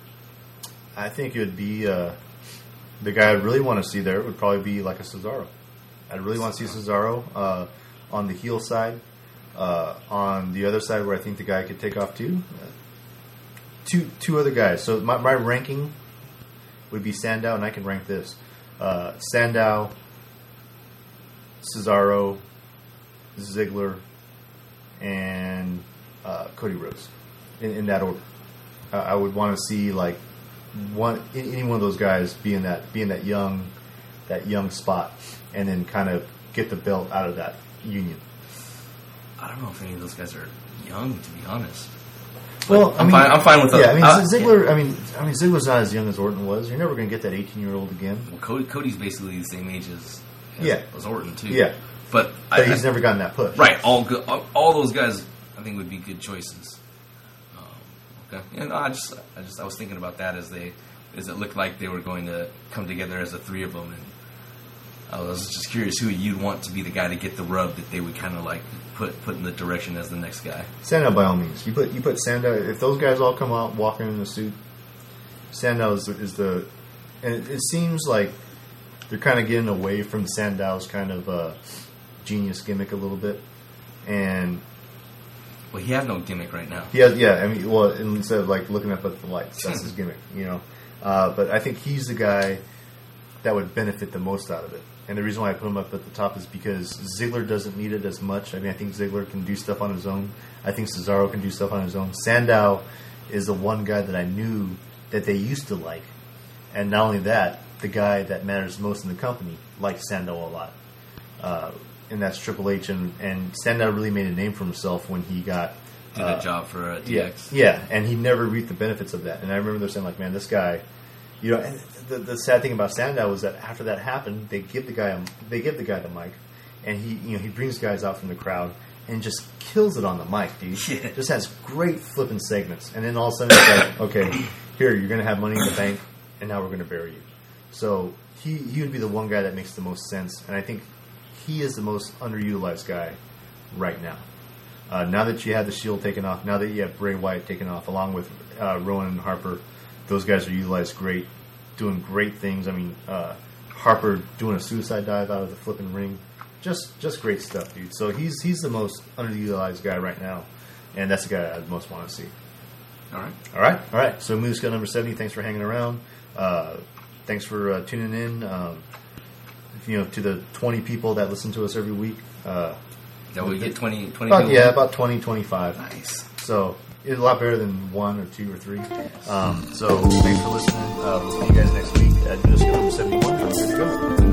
S1: I think it would be... Uh, the guy I'd really want to see there would probably be like a Cesaro. I'd really want to see Cesaro uh, on the heel side. Uh, on the other side where I think the guy could take off too. Uh, two two other guys. So my, my ranking would be Sandow, and I can rank this. Uh, Sandow, Cesaro, Ziggler, and uh, Cody Rhodes. In, in that order. Uh, I would want to see like one any one of those guys be in that be in that young that young spot, and then kind of get the belt out of that union.
S2: I don't know if any of those guys are young, to be honest.
S1: Well,
S2: I'm
S1: I mean,
S2: fine. I'm fine with
S1: yeah. I mean,
S2: uh,
S1: Ziggler.
S2: yeah.
S1: I mean, I mean, Ziggler's not as young as Orton was. You're never going to get that eighteen-year-old again.
S2: Well, Cody, Cody's basically the same age as, as
S1: yeah
S2: as Orton too.
S1: Yeah,
S2: but,
S1: but
S2: I,
S1: he's
S2: I,
S1: never gotten that push.
S2: Right. All good. All, all those guys, I think, would be good choices. Um, okay. Yeah. No, I just, I just, I was thinking about that as they, as it looked like they were going to come together as the three of them, and I was just curious who you'd want to be the guy to get the rub that they would kind of like put put in the direction as the next guy.
S1: Sandow, by all means. You put you put Sandow. If those guys all come out walking in the suit, Sandow is, is the, and it, it seems like they're kind of getting away from Sandow's kind of uh, genius gimmick a little bit, and
S2: well, he has no gimmick right now.
S1: Yeah, yeah. I mean, well, instead of like looking up at the lights, that's his gimmick, you know. Uh, but I think he's the guy that would benefit the most out of it. And the reason why I put him up at the top is because Ziggler doesn't need it as much. I mean, I think Ziggler can do stuff on his own. I think Cesaro can do stuff on his own. Sandow is the one guy that I knew that they used to like. And not only that, the guy that matters most in the company likes Sandow a lot. Uh, and that's Triple H. And, and Sandow really made a name for himself when he got...
S2: Did
S1: uh,
S2: a job for uh, D X.
S1: Yeah, yeah, and he never reaped the benefits of that. And I remember they're saying, like, man, this guy... You know, and the, the sad thing about Sandow was that after that happened, they give the guy a, they give the guy the mic, and he you know he brings guys out from the crowd and just kills it on the mic, dude.
S2: Yeah.
S1: Just has great flipping segments, and then all of a sudden it's like, okay, here you're gonna have Money in the Bank, and now we're gonna bury you. So he he would be the one guy that makes the most sense, and I think he is the most underutilized guy right now. Uh, now that you have the Shield taken off, now that you have Bray Wyatt taken off, along with uh, Rowan and Harper. Those guys are utilized great, doing great things. I mean, uh, Harper doing a suicide dive out of the flipping ring. Just just great stuff, dude. So he's he's the most underutilized guy right now, and that's the guy I most want to see.
S2: All right.
S1: All right. All right. So Moose Skill number seventy, thanks for hanging around. Uh, thanks for uh, tuning in. Um, you know, to the twenty people that listen to us every week. Uh,
S2: that we get twenty, twenty
S1: about, yeah, about twenty, twenty-five.
S2: Nice.
S1: So it's a lot better than one or two or three. Um, so thanks for listening. Uh, we'll see you guys next week at Moose Skill number seventy-one. I'm good to go.